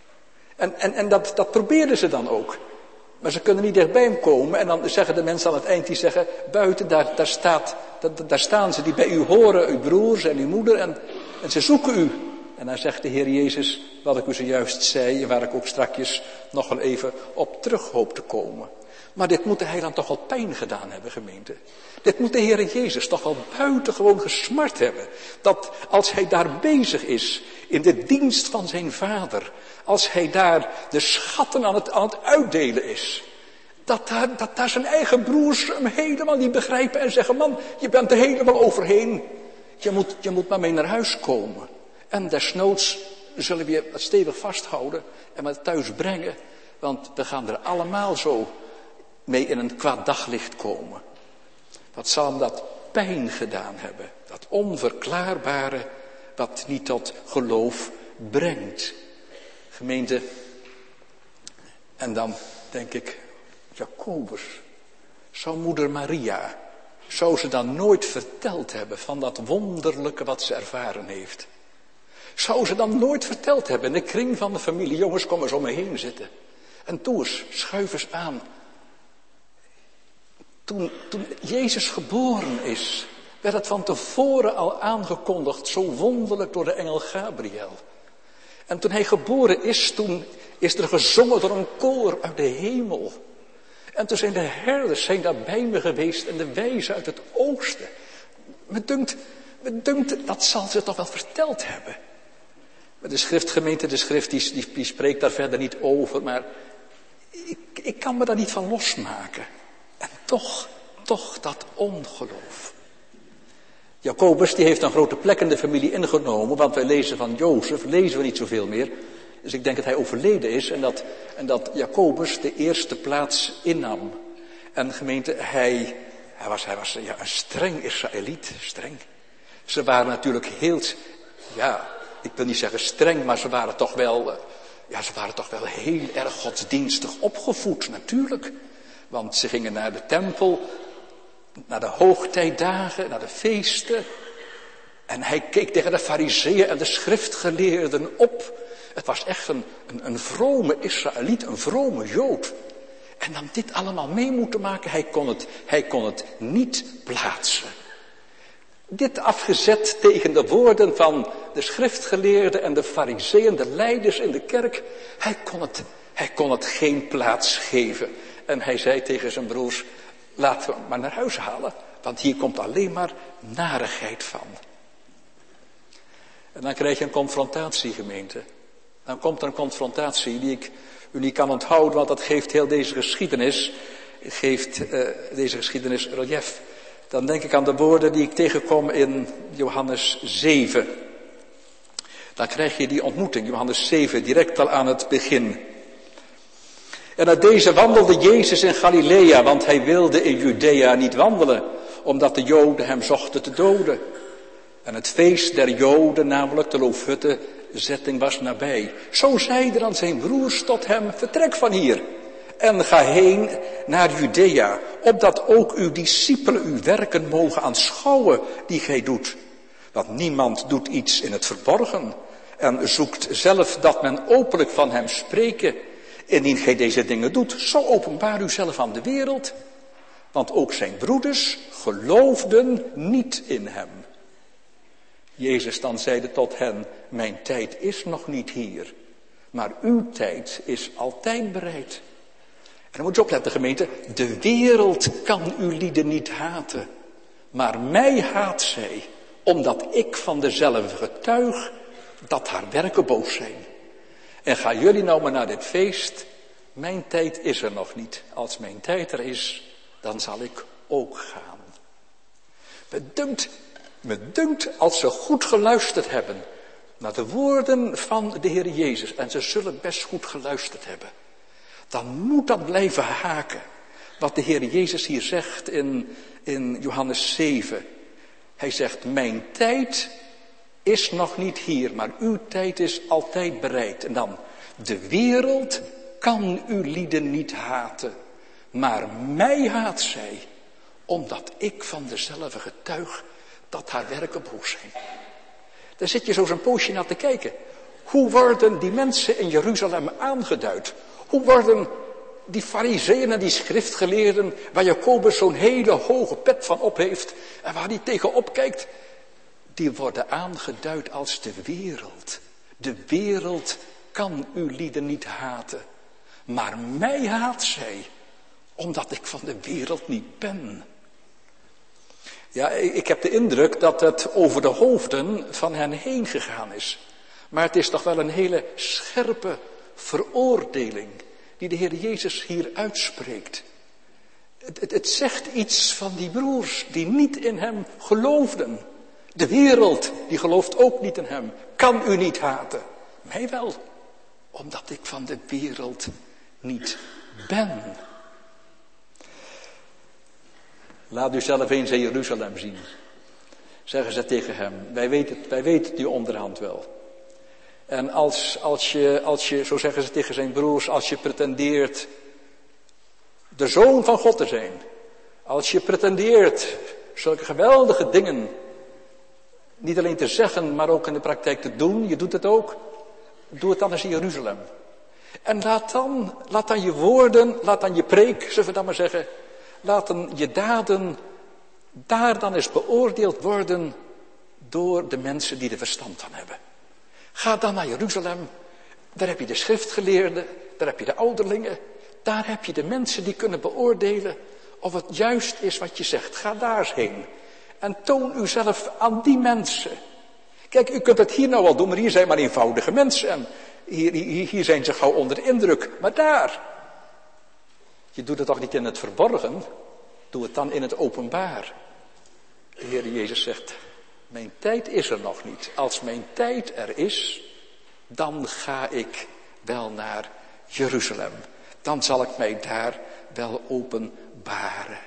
En dat probeerden ze dan ook. Maar ze kunnen niet dichtbij hem komen. En dan zeggen de mensen aan het eind, die zeggen, buiten, daar staan ze die bij u horen, uw broers en uw moeder. En ze zoeken u. En dan zegt de Heer Jezus, wat ik u zojuist zei, en waar ik ook strakjes nog wel even op terug hoop te komen. Maar dit moet de heiland toch wel pijn gedaan hebben, gemeente. Dit moet de Heer Jezus toch wel buitengewoon gesmart hebben. Dat als hij daar bezig is, in de dienst van zijn Vader, als hij daar de schatten aan het uitdelen is, dat daar zijn eigen broers hem helemaal niet begrijpen en zeggen, man, je bent er helemaal overheen. Je moet maar mee naar huis komen. En desnoods zullen we je stevig vasthouden en maar thuis brengen. Want we gaan er allemaal zo mee in een kwaad daglicht komen. Wat zal hem dat pijn gedaan hebben. Dat onverklaarbare wat niet tot geloof brengt. Gemeente. En dan denk ik, Jacobus, zou moeder Maria, zou ze dan nooit verteld hebben van dat wonderlijke wat ze ervaren heeft? Zou ze dan nooit verteld hebben in de kring van de familie, jongens, kom eens om me heen zitten. En toe eens, schuif eens aan. Toen Jezus geboren is, werd het van tevoren al aangekondigd, zo wonderlijk door de engel Gabriel. En toen hij geboren is, toen is er gezongen door een koor uit de hemel. En toen zijn de herders daar bij me geweest en de wijzen uit het oosten. Me dunkt, dat zal ze toch wel verteld hebben. Maar de schriftgemeente, de schrift die spreekt daar verder niet over, maar ik kan me daar niet van losmaken. En toch dat ongeloof. Jacobus die heeft een grote plek in de familie ingenomen, want wij lezen van Jozef, lezen we niet zoveel meer. Dus ik denk dat hij overleden is en dat Jacobus de eerste plaats innam. En gemeente, hij was een streng Israëliet, streng. Ze waren natuurlijk heel, ik wil niet zeggen streng, maar ze waren toch wel heel erg godsdienstig opgevoed, natuurlijk. Want ze gingen naar de tempel, naar de hoogtijdagen, naar de feesten. En hij keek tegen de farizeeën en de schriftgeleerden op. Het was echt een vrome Israëliet, een vrome Jood. En dan dit allemaal mee moeten maken, hij kon het niet plaatsen. Dit afgezet tegen de woorden van de schriftgeleerden en de farizeeën, de leiders in de kerk. Hij kon het geen plaats geven. En hij zei tegen zijn broers, laten we hem maar naar huis halen, want hier komt alleen maar narigheid van. En dan krijg je een confrontatie, gemeente. Dan komt er een confrontatie die ik u niet kan onthouden, want dat geeft heel deze geschiedenis relief. Dan denk ik aan de woorden die ik tegenkom in Johannes 7. Dan krijg je die ontmoeting, Johannes 7, direct al aan het begin. En uit deze wandelde Jezus in Galilea, want hij wilde in Judea niet wandelen, omdat de Joden hem zochten te doden. En het feest der Joden, namelijk de Loofhuttenzetting, was nabij. Zo zeiden dan zijn broers tot hem, vertrek van hier en ga heen naar Judea, opdat ook uw discipelen uw werken mogen aanschouwen die gij doet. Want niemand doet iets in het verborgen en zoekt zelf dat men openlijk van hem spreke. Indien gij deze dingen doet, zo openbaar u zelf aan de wereld. Want ook zijn broeders geloofden niet in hem. Jezus dan zeide tot hen, mijn tijd is nog niet hier, maar uw tijd is altijd bereid. En dan moet je opletten, gemeente, de wereld kan uw lieden niet haten, maar mij haat zij, omdat ik van dezelfde getuig dat haar werken boos zijn. En gaan jullie nou maar naar dit feest, mijn tijd is er nog niet. Als mijn tijd er is, dan zal ik ook gaan. Me dunkt, als ze goed geluisterd hebben naar de woorden van de Heer Jezus, en ze zullen best goed geluisterd hebben, dan moet dat blijven haken. Wat de Heer Jezus hier zegt in Johannes 7. Hij zegt, mijn tijd is nog niet hier, maar uw tijd is altijd bereid. En dan, de wereld kan uw lieden niet haten, maar mij haat zij, omdat ik van dezelfde getuig dat haar werken boos zijn. Daar zit je zo zo'n poosje naar te kijken. Hoe worden die mensen in Jeruzalem aangeduid? Hoe worden die farizeeën en die schriftgeleerden, waar Jacobus zo'n hele hoge pet van op heeft en waar hij tegenop kijkt, die worden aangeduid als de wereld. De wereld kan uw lieden niet haten, maar mij haat zij, omdat ik van de wereld niet ben. Ja, ik heb de indruk dat het over de hoofden van hen heen gegaan is. Maar het is toch wel een hele scherpe veroordeling die de Heer Jezus hier uitspreekt. Het zegt iets van die broers die niet in hem geloofden. De wereld, die gelooft ook niet in hem, kan u niet haten. Mij wel, omdat ik van de wereld niet ben. Laat u zelf eens in Jeruzalem zien, zeggen ze tegen hem. Wij weten die onderhand wel. En als je, zo zeggen ze tegen zijn broers, als je pretendeert de zoon van God te zijn. Als je pretendeert zulke geweldige dingen niet alleen te zeggen, maar ook in de praktijk te doen. Je doet het ook. Doe het dan eens in Jeruzalem. En laat dan je woorden, laat dan je preek, zullen we dan maar zeggen. Laten je daden daar dan eens beoordeeld worden door de mensen die er verstand van hebben. Ga dan naar Jeruzalem. Daar heb je de schriftgeleerden, daar heb je de ouderlingen. Daar heb je de mensen die kunnen beoordelen of het juist is wat je zegt. Ga daar eens heen. En toon uzelf aan die mensen. Kijk, u kunt het hier nou wel doen, maar hier zijn maar eenvoudige mensen. En hier zijn ze gauw onder de indruk. Maar daar. Je doet het toch niet in het verborgen. Doe het dan in het openbaar. De Heer Jezus zegt, mijn tijd is er nog niet. Als mijn tijd er is, dan ga ik wel naar Jeruzalem. Dan zal ik mij daar wel openbaren.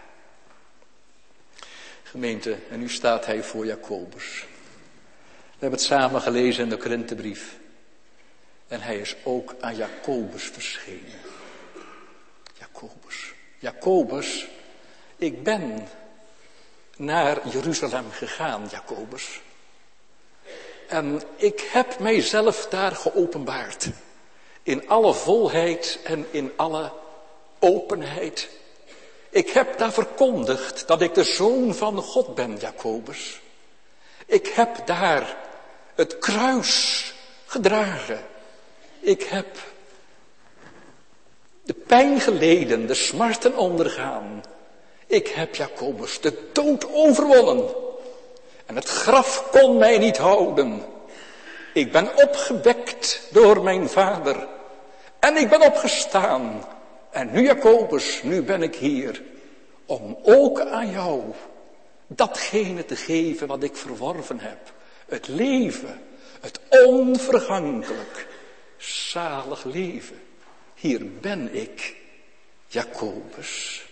Gemeente, en nu staat hij voor Jacobus. We hebben het samen gelezen in de Korinthebrief. En hij is ook aan Jacobus verschenen. Jacobus, ik ben naar Jeruzalem gegaan, Jacobus. En ik heb mijzelf daar geopenbaard. In alle volheid en in alle openheid. Ik heb daar verkondigd dat ik de Zoon van God ben, Jacobus. Ik heb daar het kruis gedragen. Ik heb de pijn geleden, de smarten ondergaan. Ik heb, Jacobus, de dood overwonnen. En het graf kon mij niet houden. Ik ben opgewekt door mijn Vader. En ik ben opgestaan. En nu, Jacobus, nu ben ik hier. Om ook aan jou datgene te geven wat ik verworven heb. Het leven, het onvergankelijk, zalig leven. Hier ben ik, Jacobus.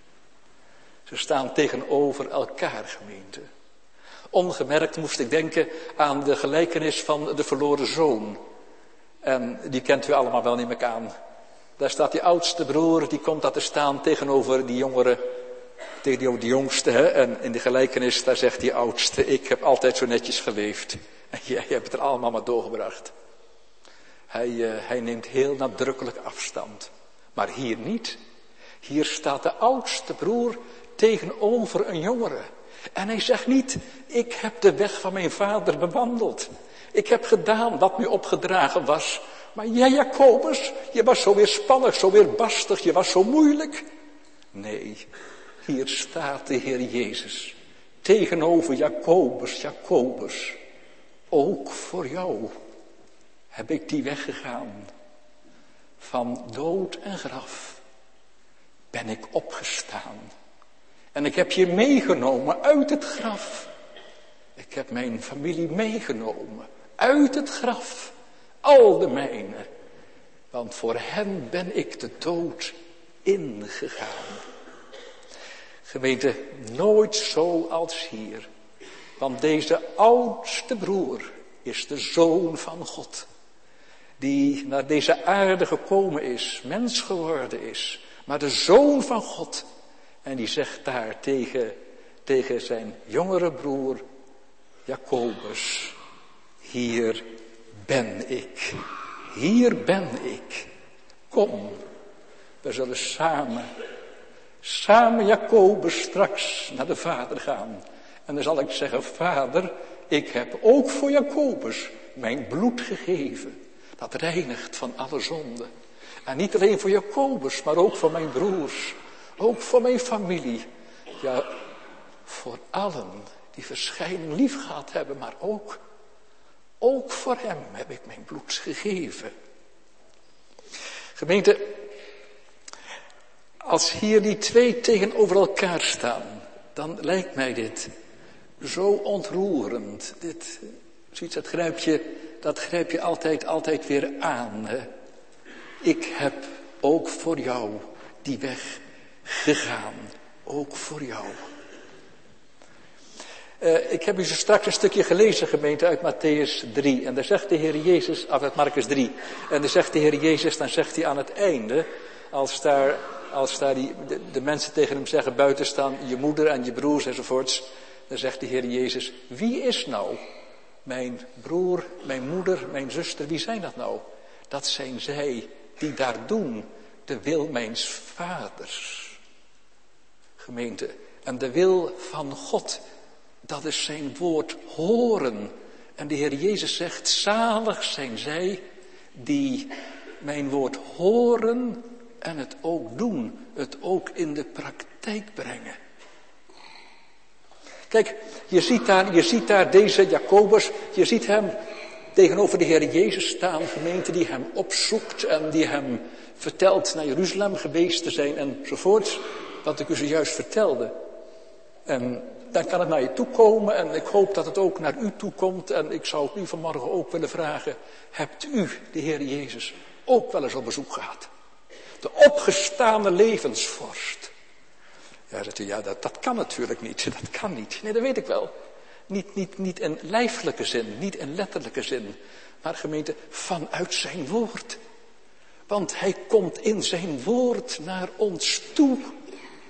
Ze staan tegenover elkaar, gemeente. Ongemerkt moest ik denken aan de gelijkenis van de verloren zoon. En die kent u allemaal wel, neem ik aan. Daar staat die oudste broer, die komt daar te staan tegenover die jongere, tegenover die jongste. Hè? En in de gelijkenis, daar zegt die oudste, ik heb altijd zo netjes geleefd. En jij hebt het er allemaal maar doorgebracht. Hij neemt heel nadrukkelijk afstand. Maar hier niet. Hier staat de oudste broer tegenover een jongere. En hij zegt niet, ik heb de weg van mijn vader bewandeld. Ik heb gedaan wat mij opgedragen was. Maar jij, Jacobus, je was zo weerspannig, zo weerbastig, je was zo moeilijk. Nee, hier staat de Heer Jezus tegenover Jacobus, Jacobus. Ook voor jou heb ik die weg gegaan. Van dood en graf ben ik opgestaan. En ik heb je meegenomen uit het graf. Ik heb mijn familie meegenomen uit het graf. Al de mijne. Want voor hen ben ik de dood ingegaan. Gemeente, nooit zo als hier. Want deze oudste broer is de Zoon van God. Die naar deze aarde gekomen is, mens geworden is. Maar de Zoon van God. En die zegt daar tegen zijn jongere broer Jacobus. Hier ben ik. Hier ben ik. Kom, we zullen samen Jacobus straks naar de Vader gaan. En dan zal ik zeggen, Vader, ik heb ook voor Jacobus mijn bloed gegeven. Dat reinigt van alle zonde. En niet alleen voor Jacobus, maar ook voor mijn broers. Ook voor mijn familie. Ja, voor allen die verschijning lief gehad hebben, maar ook voor hem heb ik mijn bloed gegeven. Gemeente, als hier die twee tegenover elkaar staan, dan lijkt mij dit zo ontroerend. Dit, zoiets, dat grijp je altijd weer aan. Hè? Ik heb ook voor jou die weg gegaan. Ook voor jou. Ik heb u zo straks een stukje gelezen, gemeente, uit Matthäus 3. En daar zegt de Heer Jezus, uit Marcus 3. En dan zegt de Heer Jezus, dan zegt hij aan het einde, als daar de mensen tegen hem zeggen, buiten staan je moeder en je broers enzovoorts. Dan zegt de Heer Jezus, wie is nou mijn broer, mijn moeder, mijn zuster, wie zijn dat nou? Dat zijn zij die daar doen de wil mijns vaders. Gemeente, en de wil van God, dat is zijn woord horen. En de Heer Jezus zegt, zalig zijn zij die mijn woord horen en het ook doen. Het ook in de praktijk brengen. Kijk, je ziet daar deze Jacobus, je ziet hem tegenover de Heer Jezus staan, gemeente die hem opzoekt en die hem vertelt naar Jeruzalem geweest te zijn enzovoort. Wat ik u zojuist vertelde. En dan kan het naar je toe komen en ik hoop dat het ook naar u toe komt. En ik zou het u vanmorgen ook willen vragen, hebt u de Heer Jezus ook wel eens op bezoek gehad? De opgestane levensvorst. Ja, zegt u, ja, dat kan natuurlijk niet. Dat kan niet. Nee, dat weet ik wel. Niet in lijfelijke zin, niet in letterlijke zin. Maar gemeente, vanuit zijn woord. Want hij komt in zijn woord naar ons toe.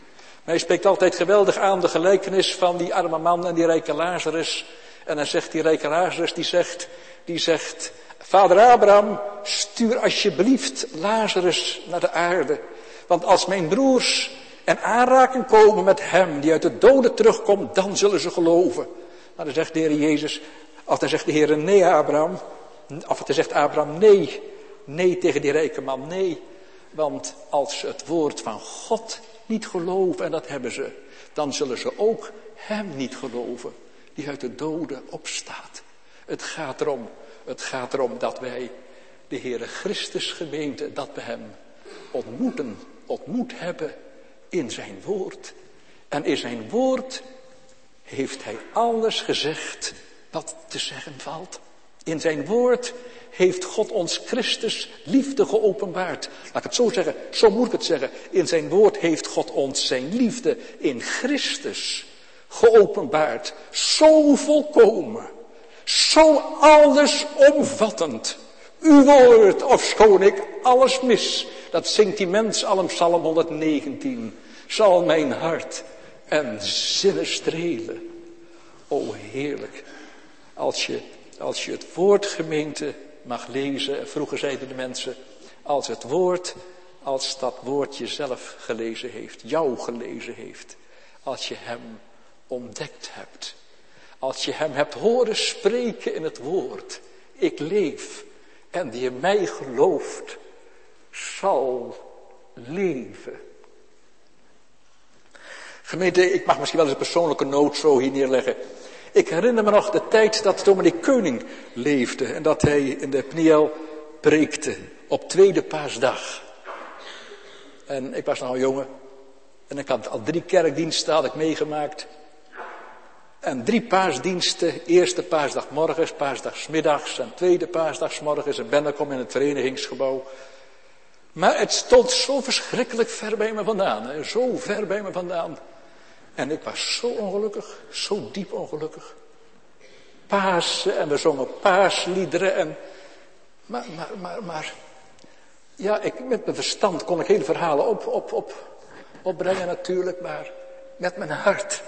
Hij spreekt altijd geweldig aan de gelijkenis van die arme man en die rijke Lazarus. En dan zegt die rijke Lazarus, die zegt, vader Abraham, stuur alsjeblieft Lazarus naar de aarde. Want als mijn broers in aanraking komen met hem, die uit de doden terugkomt, dan zullen ze geloven. Maar dan zegt de Heer Jezus, of dan zegt de Heer nee Abraham, of dan zegt Abraham nee tegen die rijke man, nee. Want als ze het woord van God niet geloven, en dat hebben ze, dan zullen ze ook hem niet geloven, die uit de doden opstaat. Het gaat erom dat wij de Heere Christus gemeente, dat we hem ontmoet hebben in zijn woord. En in zijn woord heeft hij alles gezegd wat te zeggen valt. In zijn woord heeft God ons Christus liefde geopenbaard. Laat ik het zo zeggen, zo moet ik het zeggen. In zijn woord heeft God ons zijn liefde in Christus geopenbaard. Zo volkomen, zo allesomvattend. Uw woord, ofschoon ik alles mis. Dat zingt die mensalm, Psalm 119. Zal mijn hart en zinnen strelen. O heerlijk, als je het woord gemeente mag lezen. En vroeger zeiden de mensen, als dat woord jezelf gelezen heeft, jou gelezen heeft. Als je hem ontdekt hebt. Als je hem hebt horen spreken in het woord. Ik leef en die in mij gelooft, zal leven. Gemeente, ik mag misschien wel eens een persoonlijke noot zo hier neerleggen. Ik herinner me nog de tijd dat dominee Keuning leefde en dat hij in de Pniel preekte op tweede paasdag. En ik was nog een jongen en ik had al 3 kerkdiensten had ik meegemaakt. En 3 paasdiensten, eerste paasdag morgens, paasdag 's middags en tweede paasdag 's morgens in Bennekom in het verenigingsgebouw. Maar het stond zo verschrikkelijk ver bij me vandaan, hè, zo ver bij me vandaan. En ik was zo ongelukkig, zo diep ongelukkig. Pasen en we zongen paasliederen en... Maar... Ja, met mijn verstand kon ik hele verhalen opbrengen natuurlijk, maar met mijn hart.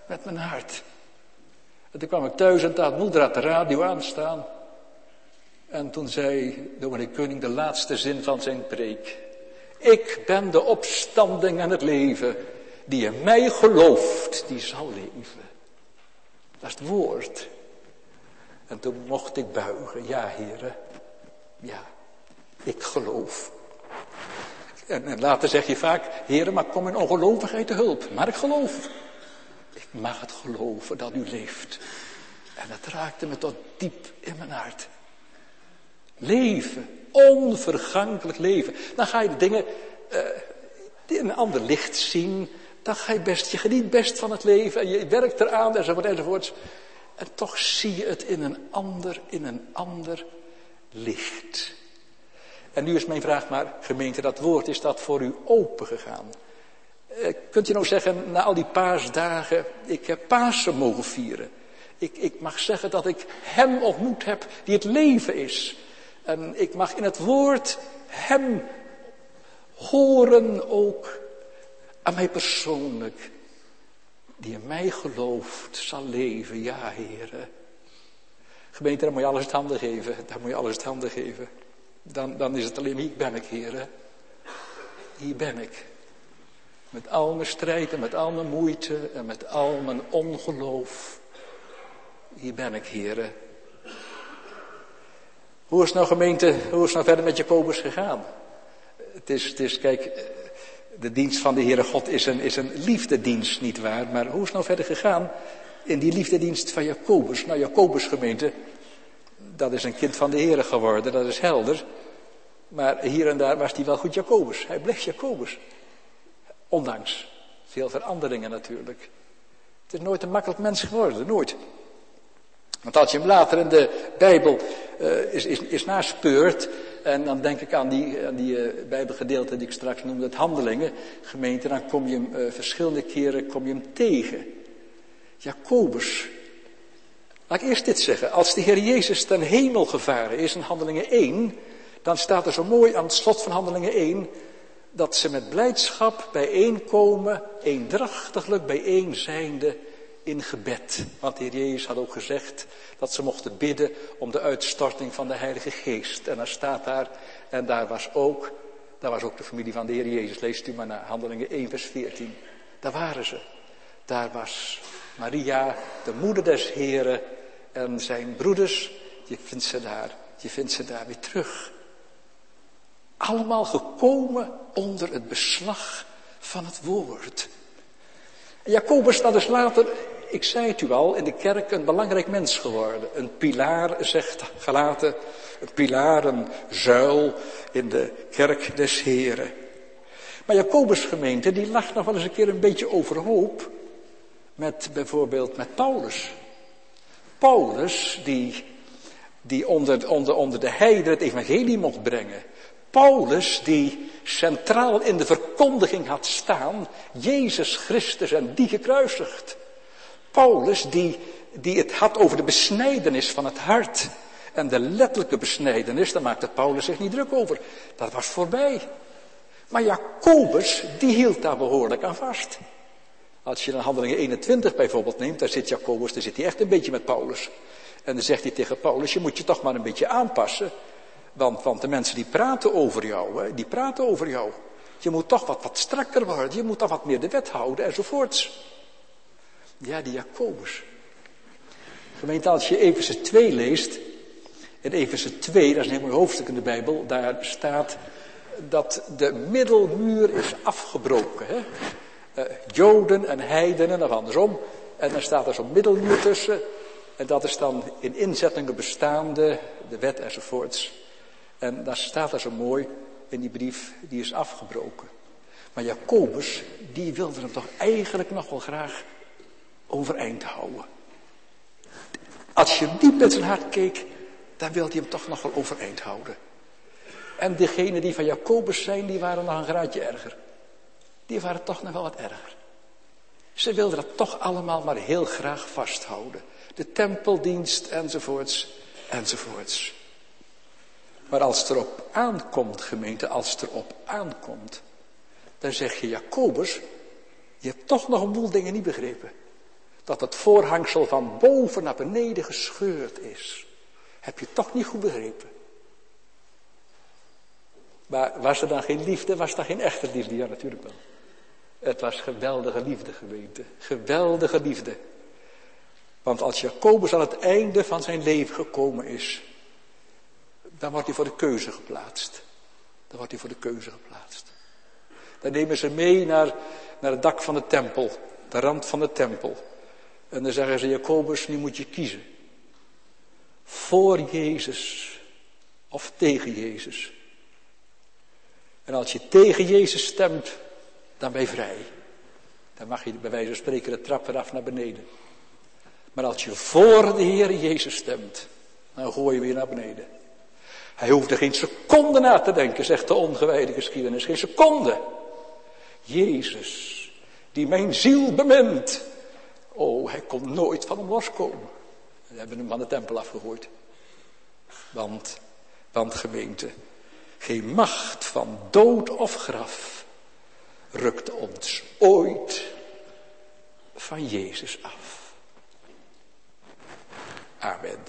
En toen kwam ik thuis en had moeder de radio aanstaan. En toen zei dominee Keuning de laatste zin van zijn preek. Ik ben de opstanding en het leven. Die in mij gelooft, die zal leven. Dat is het woord. En toen mocht ik buigen. Ja, heren. Ja, ik geloof. En later zeg je vaak, heren, maar kom in ongelovigheid te hulp. Maar ik geloof. Ik mag het geloven dat u leeft. En dat raakte me tot diep in mijn hart. Leven, onvergankelijk leven. Dan ga je de dingen in een ander licht zien. Dan ga je je geniet best van het leven en je werkt eraan enzovoort. En toch zie je het in een ander licht. En nu is mijn vraag maar, gemeente, dat woord, is dat voor u open gegaan? Kunt u nou zeggen, na al die paasdagen, ik heb Pasen mogen vieren. Ik mag zeggen dat ik hem ontmoet heb die het leven is. En ik mag in het woord hem horen ook aan mij persoonlijk. Die in mij gelooft zal leven, ja heren. Gemeente, dan moet je alles het handen geven. Dan is het alleen, hier ben ik heren. Hier ben ik. Met al mijn strijd en met al mijn moeite en met al mijn ongeloof. Hier ben ik, heren. Hoe is nou gemeente, hoe is nou verder met Jacobus gegaan? Het is, kijk, de dienst van de Heere God is een liefdedienst, nietwaar? Maar hoe is nou verder gegaan in die liefdedienst van Jacobus? Nou, Jacobus gemeente, dat is een kind van de Heere geworden, dat is helder. Maar hier en daar was hij wel goed Jacobus. Hij bleef Jacobus. Ondanks veel veranderingen natuurlijk. Het is nooit een makkelijk mens geworden, nooit. Want als je hem later in de Bijbel is naspeurt, en dan denk ik aan die Bijbelgedeelte die ik straks noemde, het Handelingen, gemeente, dan kom je hem verschillende keren tegen. Jacobus. Laat ik eerst dit zeggen. Als de Heer Jezus ten hemel gevaren is in Handelingen 1, dan staat er zo mooi aan het slot van Handelingen 1, dat ze met blijdschap bijeenkomen, eendrachtiglijk bijeen zijnde in gebed. Want de Heer Jezus had ook gezegd dat ze mochten bidden om de uitstorting van de Heilige Geest. En dan staat daar, en daar was ook de familie van de Heer Jezus. Leest u maar naar Handelingen 1 vers 14. Daar waren ze. Daar was Maria, de moeder des Heren, en zijn broeders. Je vindt ze daar weer terug. Allemaal gekomen onder het beslag van het woord. En Jacobus, dat is later, ik zei het u al, in de kerk een belangrijk mens geworden. Een pilaar, zegt Galaten, een pilaar, een zuil in de kerk des Heren. Maar Jacobus gemeente, die lag nog wel eens een keer een beetje overhoop met bijvoorbeeld met Paulus. Paulus, die onder de heiden het evangelie mocht brengen. Paulus, die centraal in de verkondiging had staan, Jezus Christus en die gekruisigd. Paulus, die het had over de besnijdenis van het hart. En de letterlijke besnijdenis, daar maakte Paulus zich niet druk over. Dat was voorbij. Maar Jacobus, die hield daar behoorlijk aan vast. Als je dan Handelingen 21 bijvoorbeeld neemt, daar zit Jacobus, daar zit hij echt een beetje met Paulus. En dan zegt hij tegen Paulus, je moet je toch maar een beetje aanpassen. Want de mensen die praten over jou, die praten over jou. Je moet toch wat strakker worden, je moet toch wat meer de wet houden enzovoorts. Ja, die Jacobus. Gemeente, als je Efeze 2 leest, in Efeze 2, dat is een heel mooi hoofdstuk in de Bijbel, daar staat dat de middelmuur is afgebroken. Hè? Joden en heidenen, of andersom. En dan staat er zo'n middelmuur tussen. En dat is dan in inzettingen bestaande, de wet enzovoorts. En daar staat er zo mooi in die brief, die is afgebroken. Maar Jacobus, die wilde hem toch eigenlijk nog wel graag overeind houden. Als je diep met zijn hart keek, dan wilde hij hem toch nog wel overeind houden. En degenen die van Jacobus zijn, die waren nog een graadje erger. Die waren toch nog wel wat erger. Ze wilden dat toch allemaal maar heel graag vasthouden. De tempeldienst enzovoorts, enzovoorts. Maar als het erop aankomt, gemeente, als het erop aankomt, dan zeg je Jacobus, je hebt toch nog een boel dingen niet begrepen. Dat het voorhangsel van boven naar beneden gescheurd is. Heb je toch niet goed begrepen. Maar was er dan geen liefde? Was er geen echte liefde? Ja, natuurlijk wel. Het was geweldige liefde, gemeente. Geweldige liefde. Want als Jacobus aan het einde van zijn leven gekomen is, dan wordt hij voor de keuze geplaatst. Dan nemen ze mee naar het dak van de tempel, de rand van de tempel. En dan zeggen ze, Jacobus, nu moet je kiezen. Voor Jezus of tegen Jezus. En als je tegen Jezus stemt, dan ben je vrij. Dan mag je bij wijze van spreken de trap eraf naar beneden. Maar als je voor de Heer Jezus stemt, dan gooi je weer naar beneden. Hij hoefde geen seconde na te denken, zegt de ongewijde geschiedenis. Geen seconde. Jezus, die mijn ziel bemint. Oh, hij kon nooit van hem loskomen. We hebben hem van de tempel afgegooid. Want gemeente, geen macht van dood of graf rukte ons ooit van Jezus af. Amen.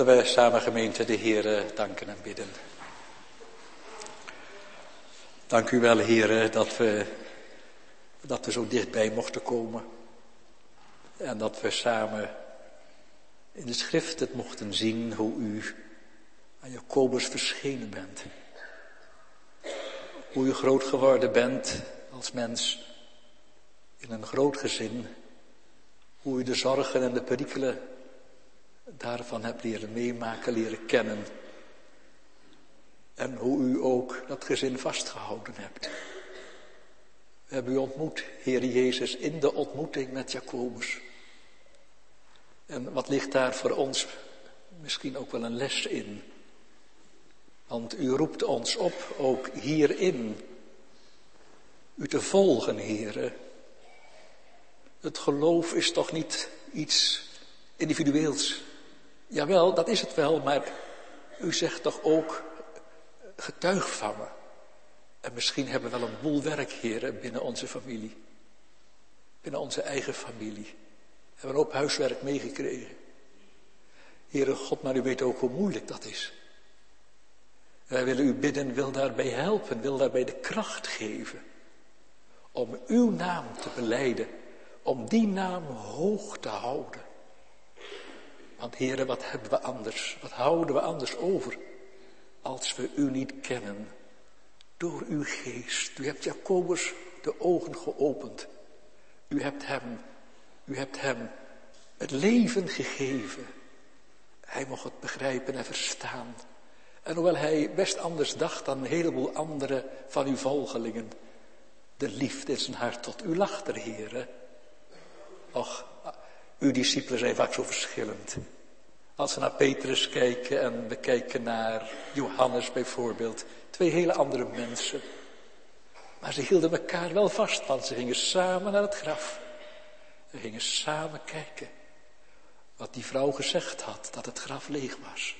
we samen gemeente de Heere danken en bidden. Dank u wel, Heere, dat we zo dichtbij mochten komen. En dat we samen in de schrift het mochten zien hoe u aan Jacobus verschenen bent. Hoe u groot geworden bent als mens in een groot gezin. Hoe u de zorgen en de perikelen daarvan hebt leren meemaken, leren kennen. En hoe u ook dat gezin vastgehouden hebt. We hebben u ontmoet, Heere Jezus, in de ontmoeting met Jacobus. En wat ligt daar voor ons misschien ook wel een les in? Want u roept ons op, ook hierin, u te volgen, Heere. Het geloof is toch niet iets individueels? Jawel, dat is het wel, maar u zegt toch ook, getuig van me. En misschien hebben we wel een boel werk, Heere, binnen onze familie. Binnen onze eigen familie. We hebben een hoop huiswerk meegekregen. Heere God, maar u weet ook hoe moeilijk dat is. Wij willen u bidden, wil daarbij helpen, wil daarbij de kracht geven. Om uw naam te belijden. Om die naam hoog te houden. Want Heere, wat hebben we anders? Wat houden we anders over? Als we u niet kennen. Door uw geest. U hebt Jacobus de ogen geopend. U hebt hem het leven gegeven. Hij mocht het begrijpen en verstaan. En hoewel hij best anders dacht dan een heleboel andere van uw volgelingen. De liefde in zijn hart tot u lag er, Heere. Och, uw discipelen zijn vaak zo verschillend. Als we naar Petrus kijken en we kijken naar Johannes bijvoorbeeld. 2 hele andere mensen. Maar ze hielden elkaar wel vast, want ze gingen samen naar het graf. Ze gingen samen kijken wat die vrouw gezegd had, dat het graf leeg was.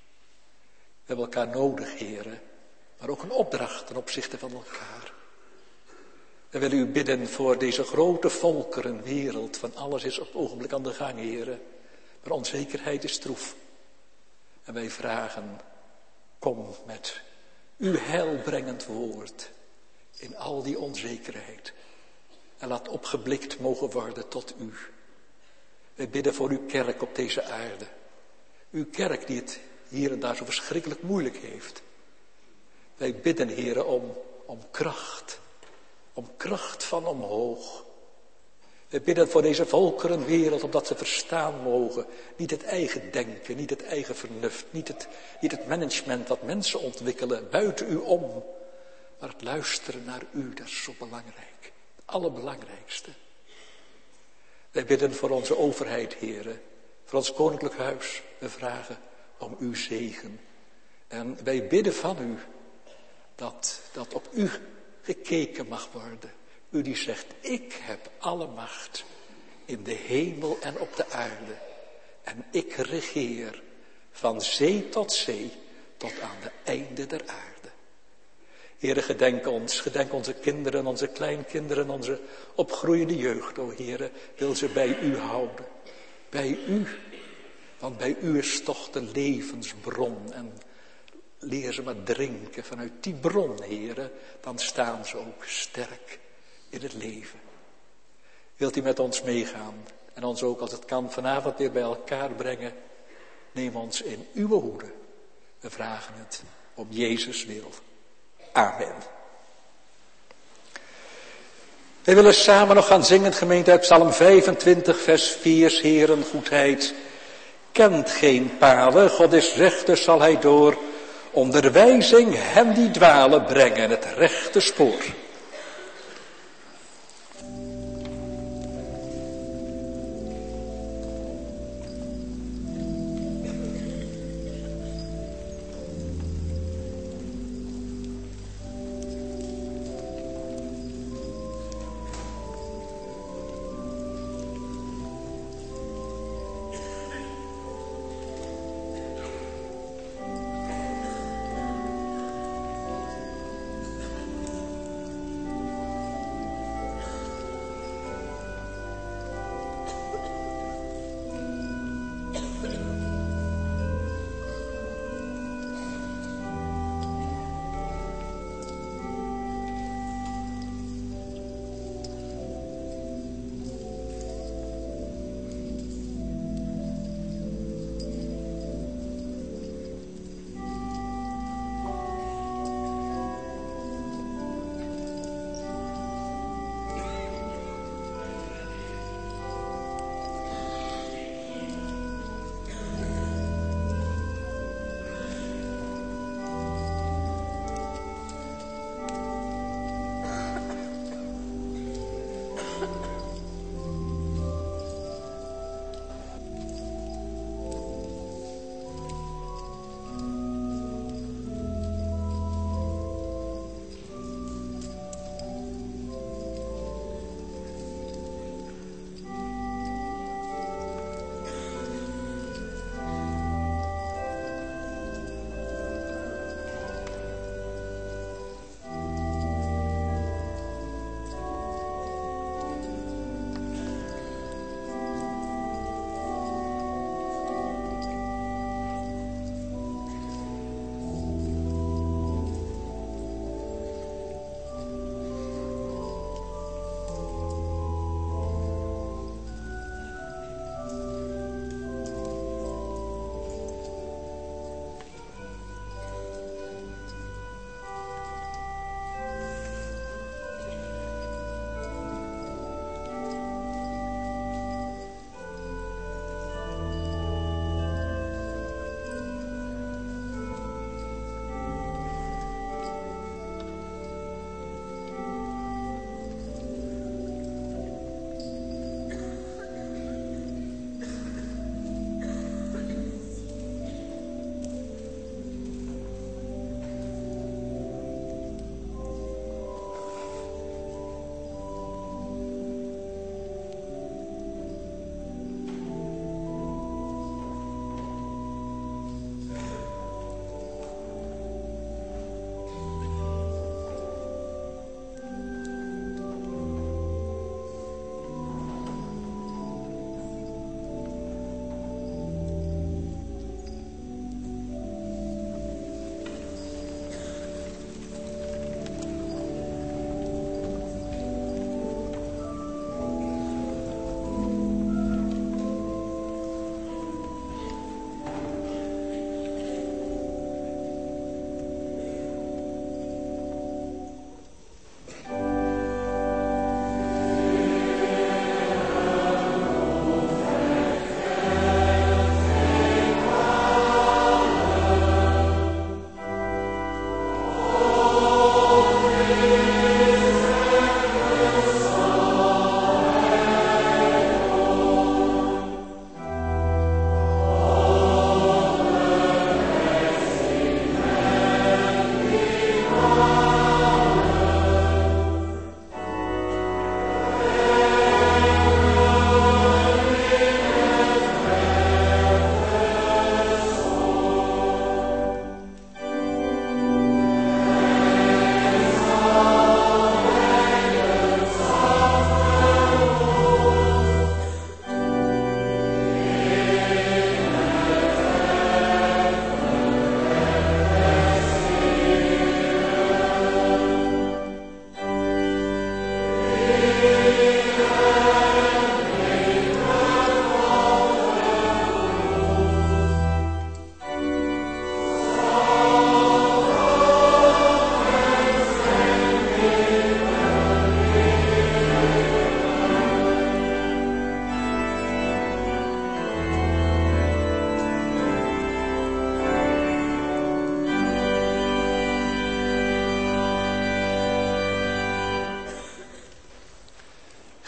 We hebben elkaar nodig, Heere, maar ook een opdracht ten opzichte van elkaar. We willen u bidden voor deze grote volkerenwereld, van alles is op het ogenblik aan de gang, Heere. Maar onzekerheid is troef. En wij vragen, kom met uw heilbrengend woord in al die onzekerheid. En laat opgeblikt mogen worden tot u. Wij bidden voor uw kerk op deze aarde. Uw kerk die het hier en daar zo verschrikkelijk moeilijk heeft. Wij bidden, Heere, om kracht. Om kracht van omhoog. Wij bidden voor deze volkerenwereld, opdat ze verstaan mogen. Niet het eigen denken, niet het eigen vernuft, niet het management dat mensen ontwikkelen buiten u om. Maar het luisteren naar u, dat is zo belangrijk. Het allerbelangrijkste. Wij bidden voor onze overheid, Heere. Voor ons koninklijk huis. We vragen om uw zegen. En wij bidden van u dat op u gekeken mag worden. U die zegt, ik heb alle macht in de hemel en op de aarde. En ik regeer van zee tot aan de einde der aarde. Heere, gedenk ons, gedenk onze kinderen, onze kleinkinderen, onze opgroeiende jeugd. O Heere, wil ze bij u houden. Bij u. Want bij u is toch de levensbron. En leer ze maar drinken vanuit die bron, Heere. Dan staan ze ook sterk in het leven. Wilt u met ons meegaan en ons ook als het kan vanavond weer bij elkaar brengen? Neem ons in uw hoede. We vragen het om Jezus wil. Amen. Wij willen samen nog gaan zingen, gemeente, uit Psalm 25, vers 4. Heeren goedheid kent geen palen, God is rechter, zal hij door onderwijzing hen die dwalen brengen het rechte spoor.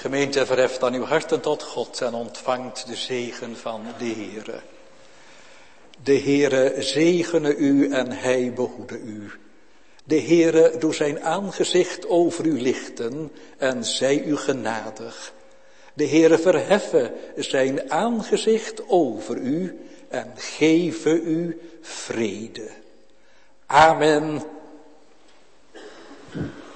Gemeente, verheft dan uw harten tot God en ontvangt de zegen van de Heere. De Heere zegene u en hij behoede u. De Heere doe zijn aangezicht over u lichten en zij u genadig. De Heere verheffe zijn aangezicht over u en geeve u vrede. Amen.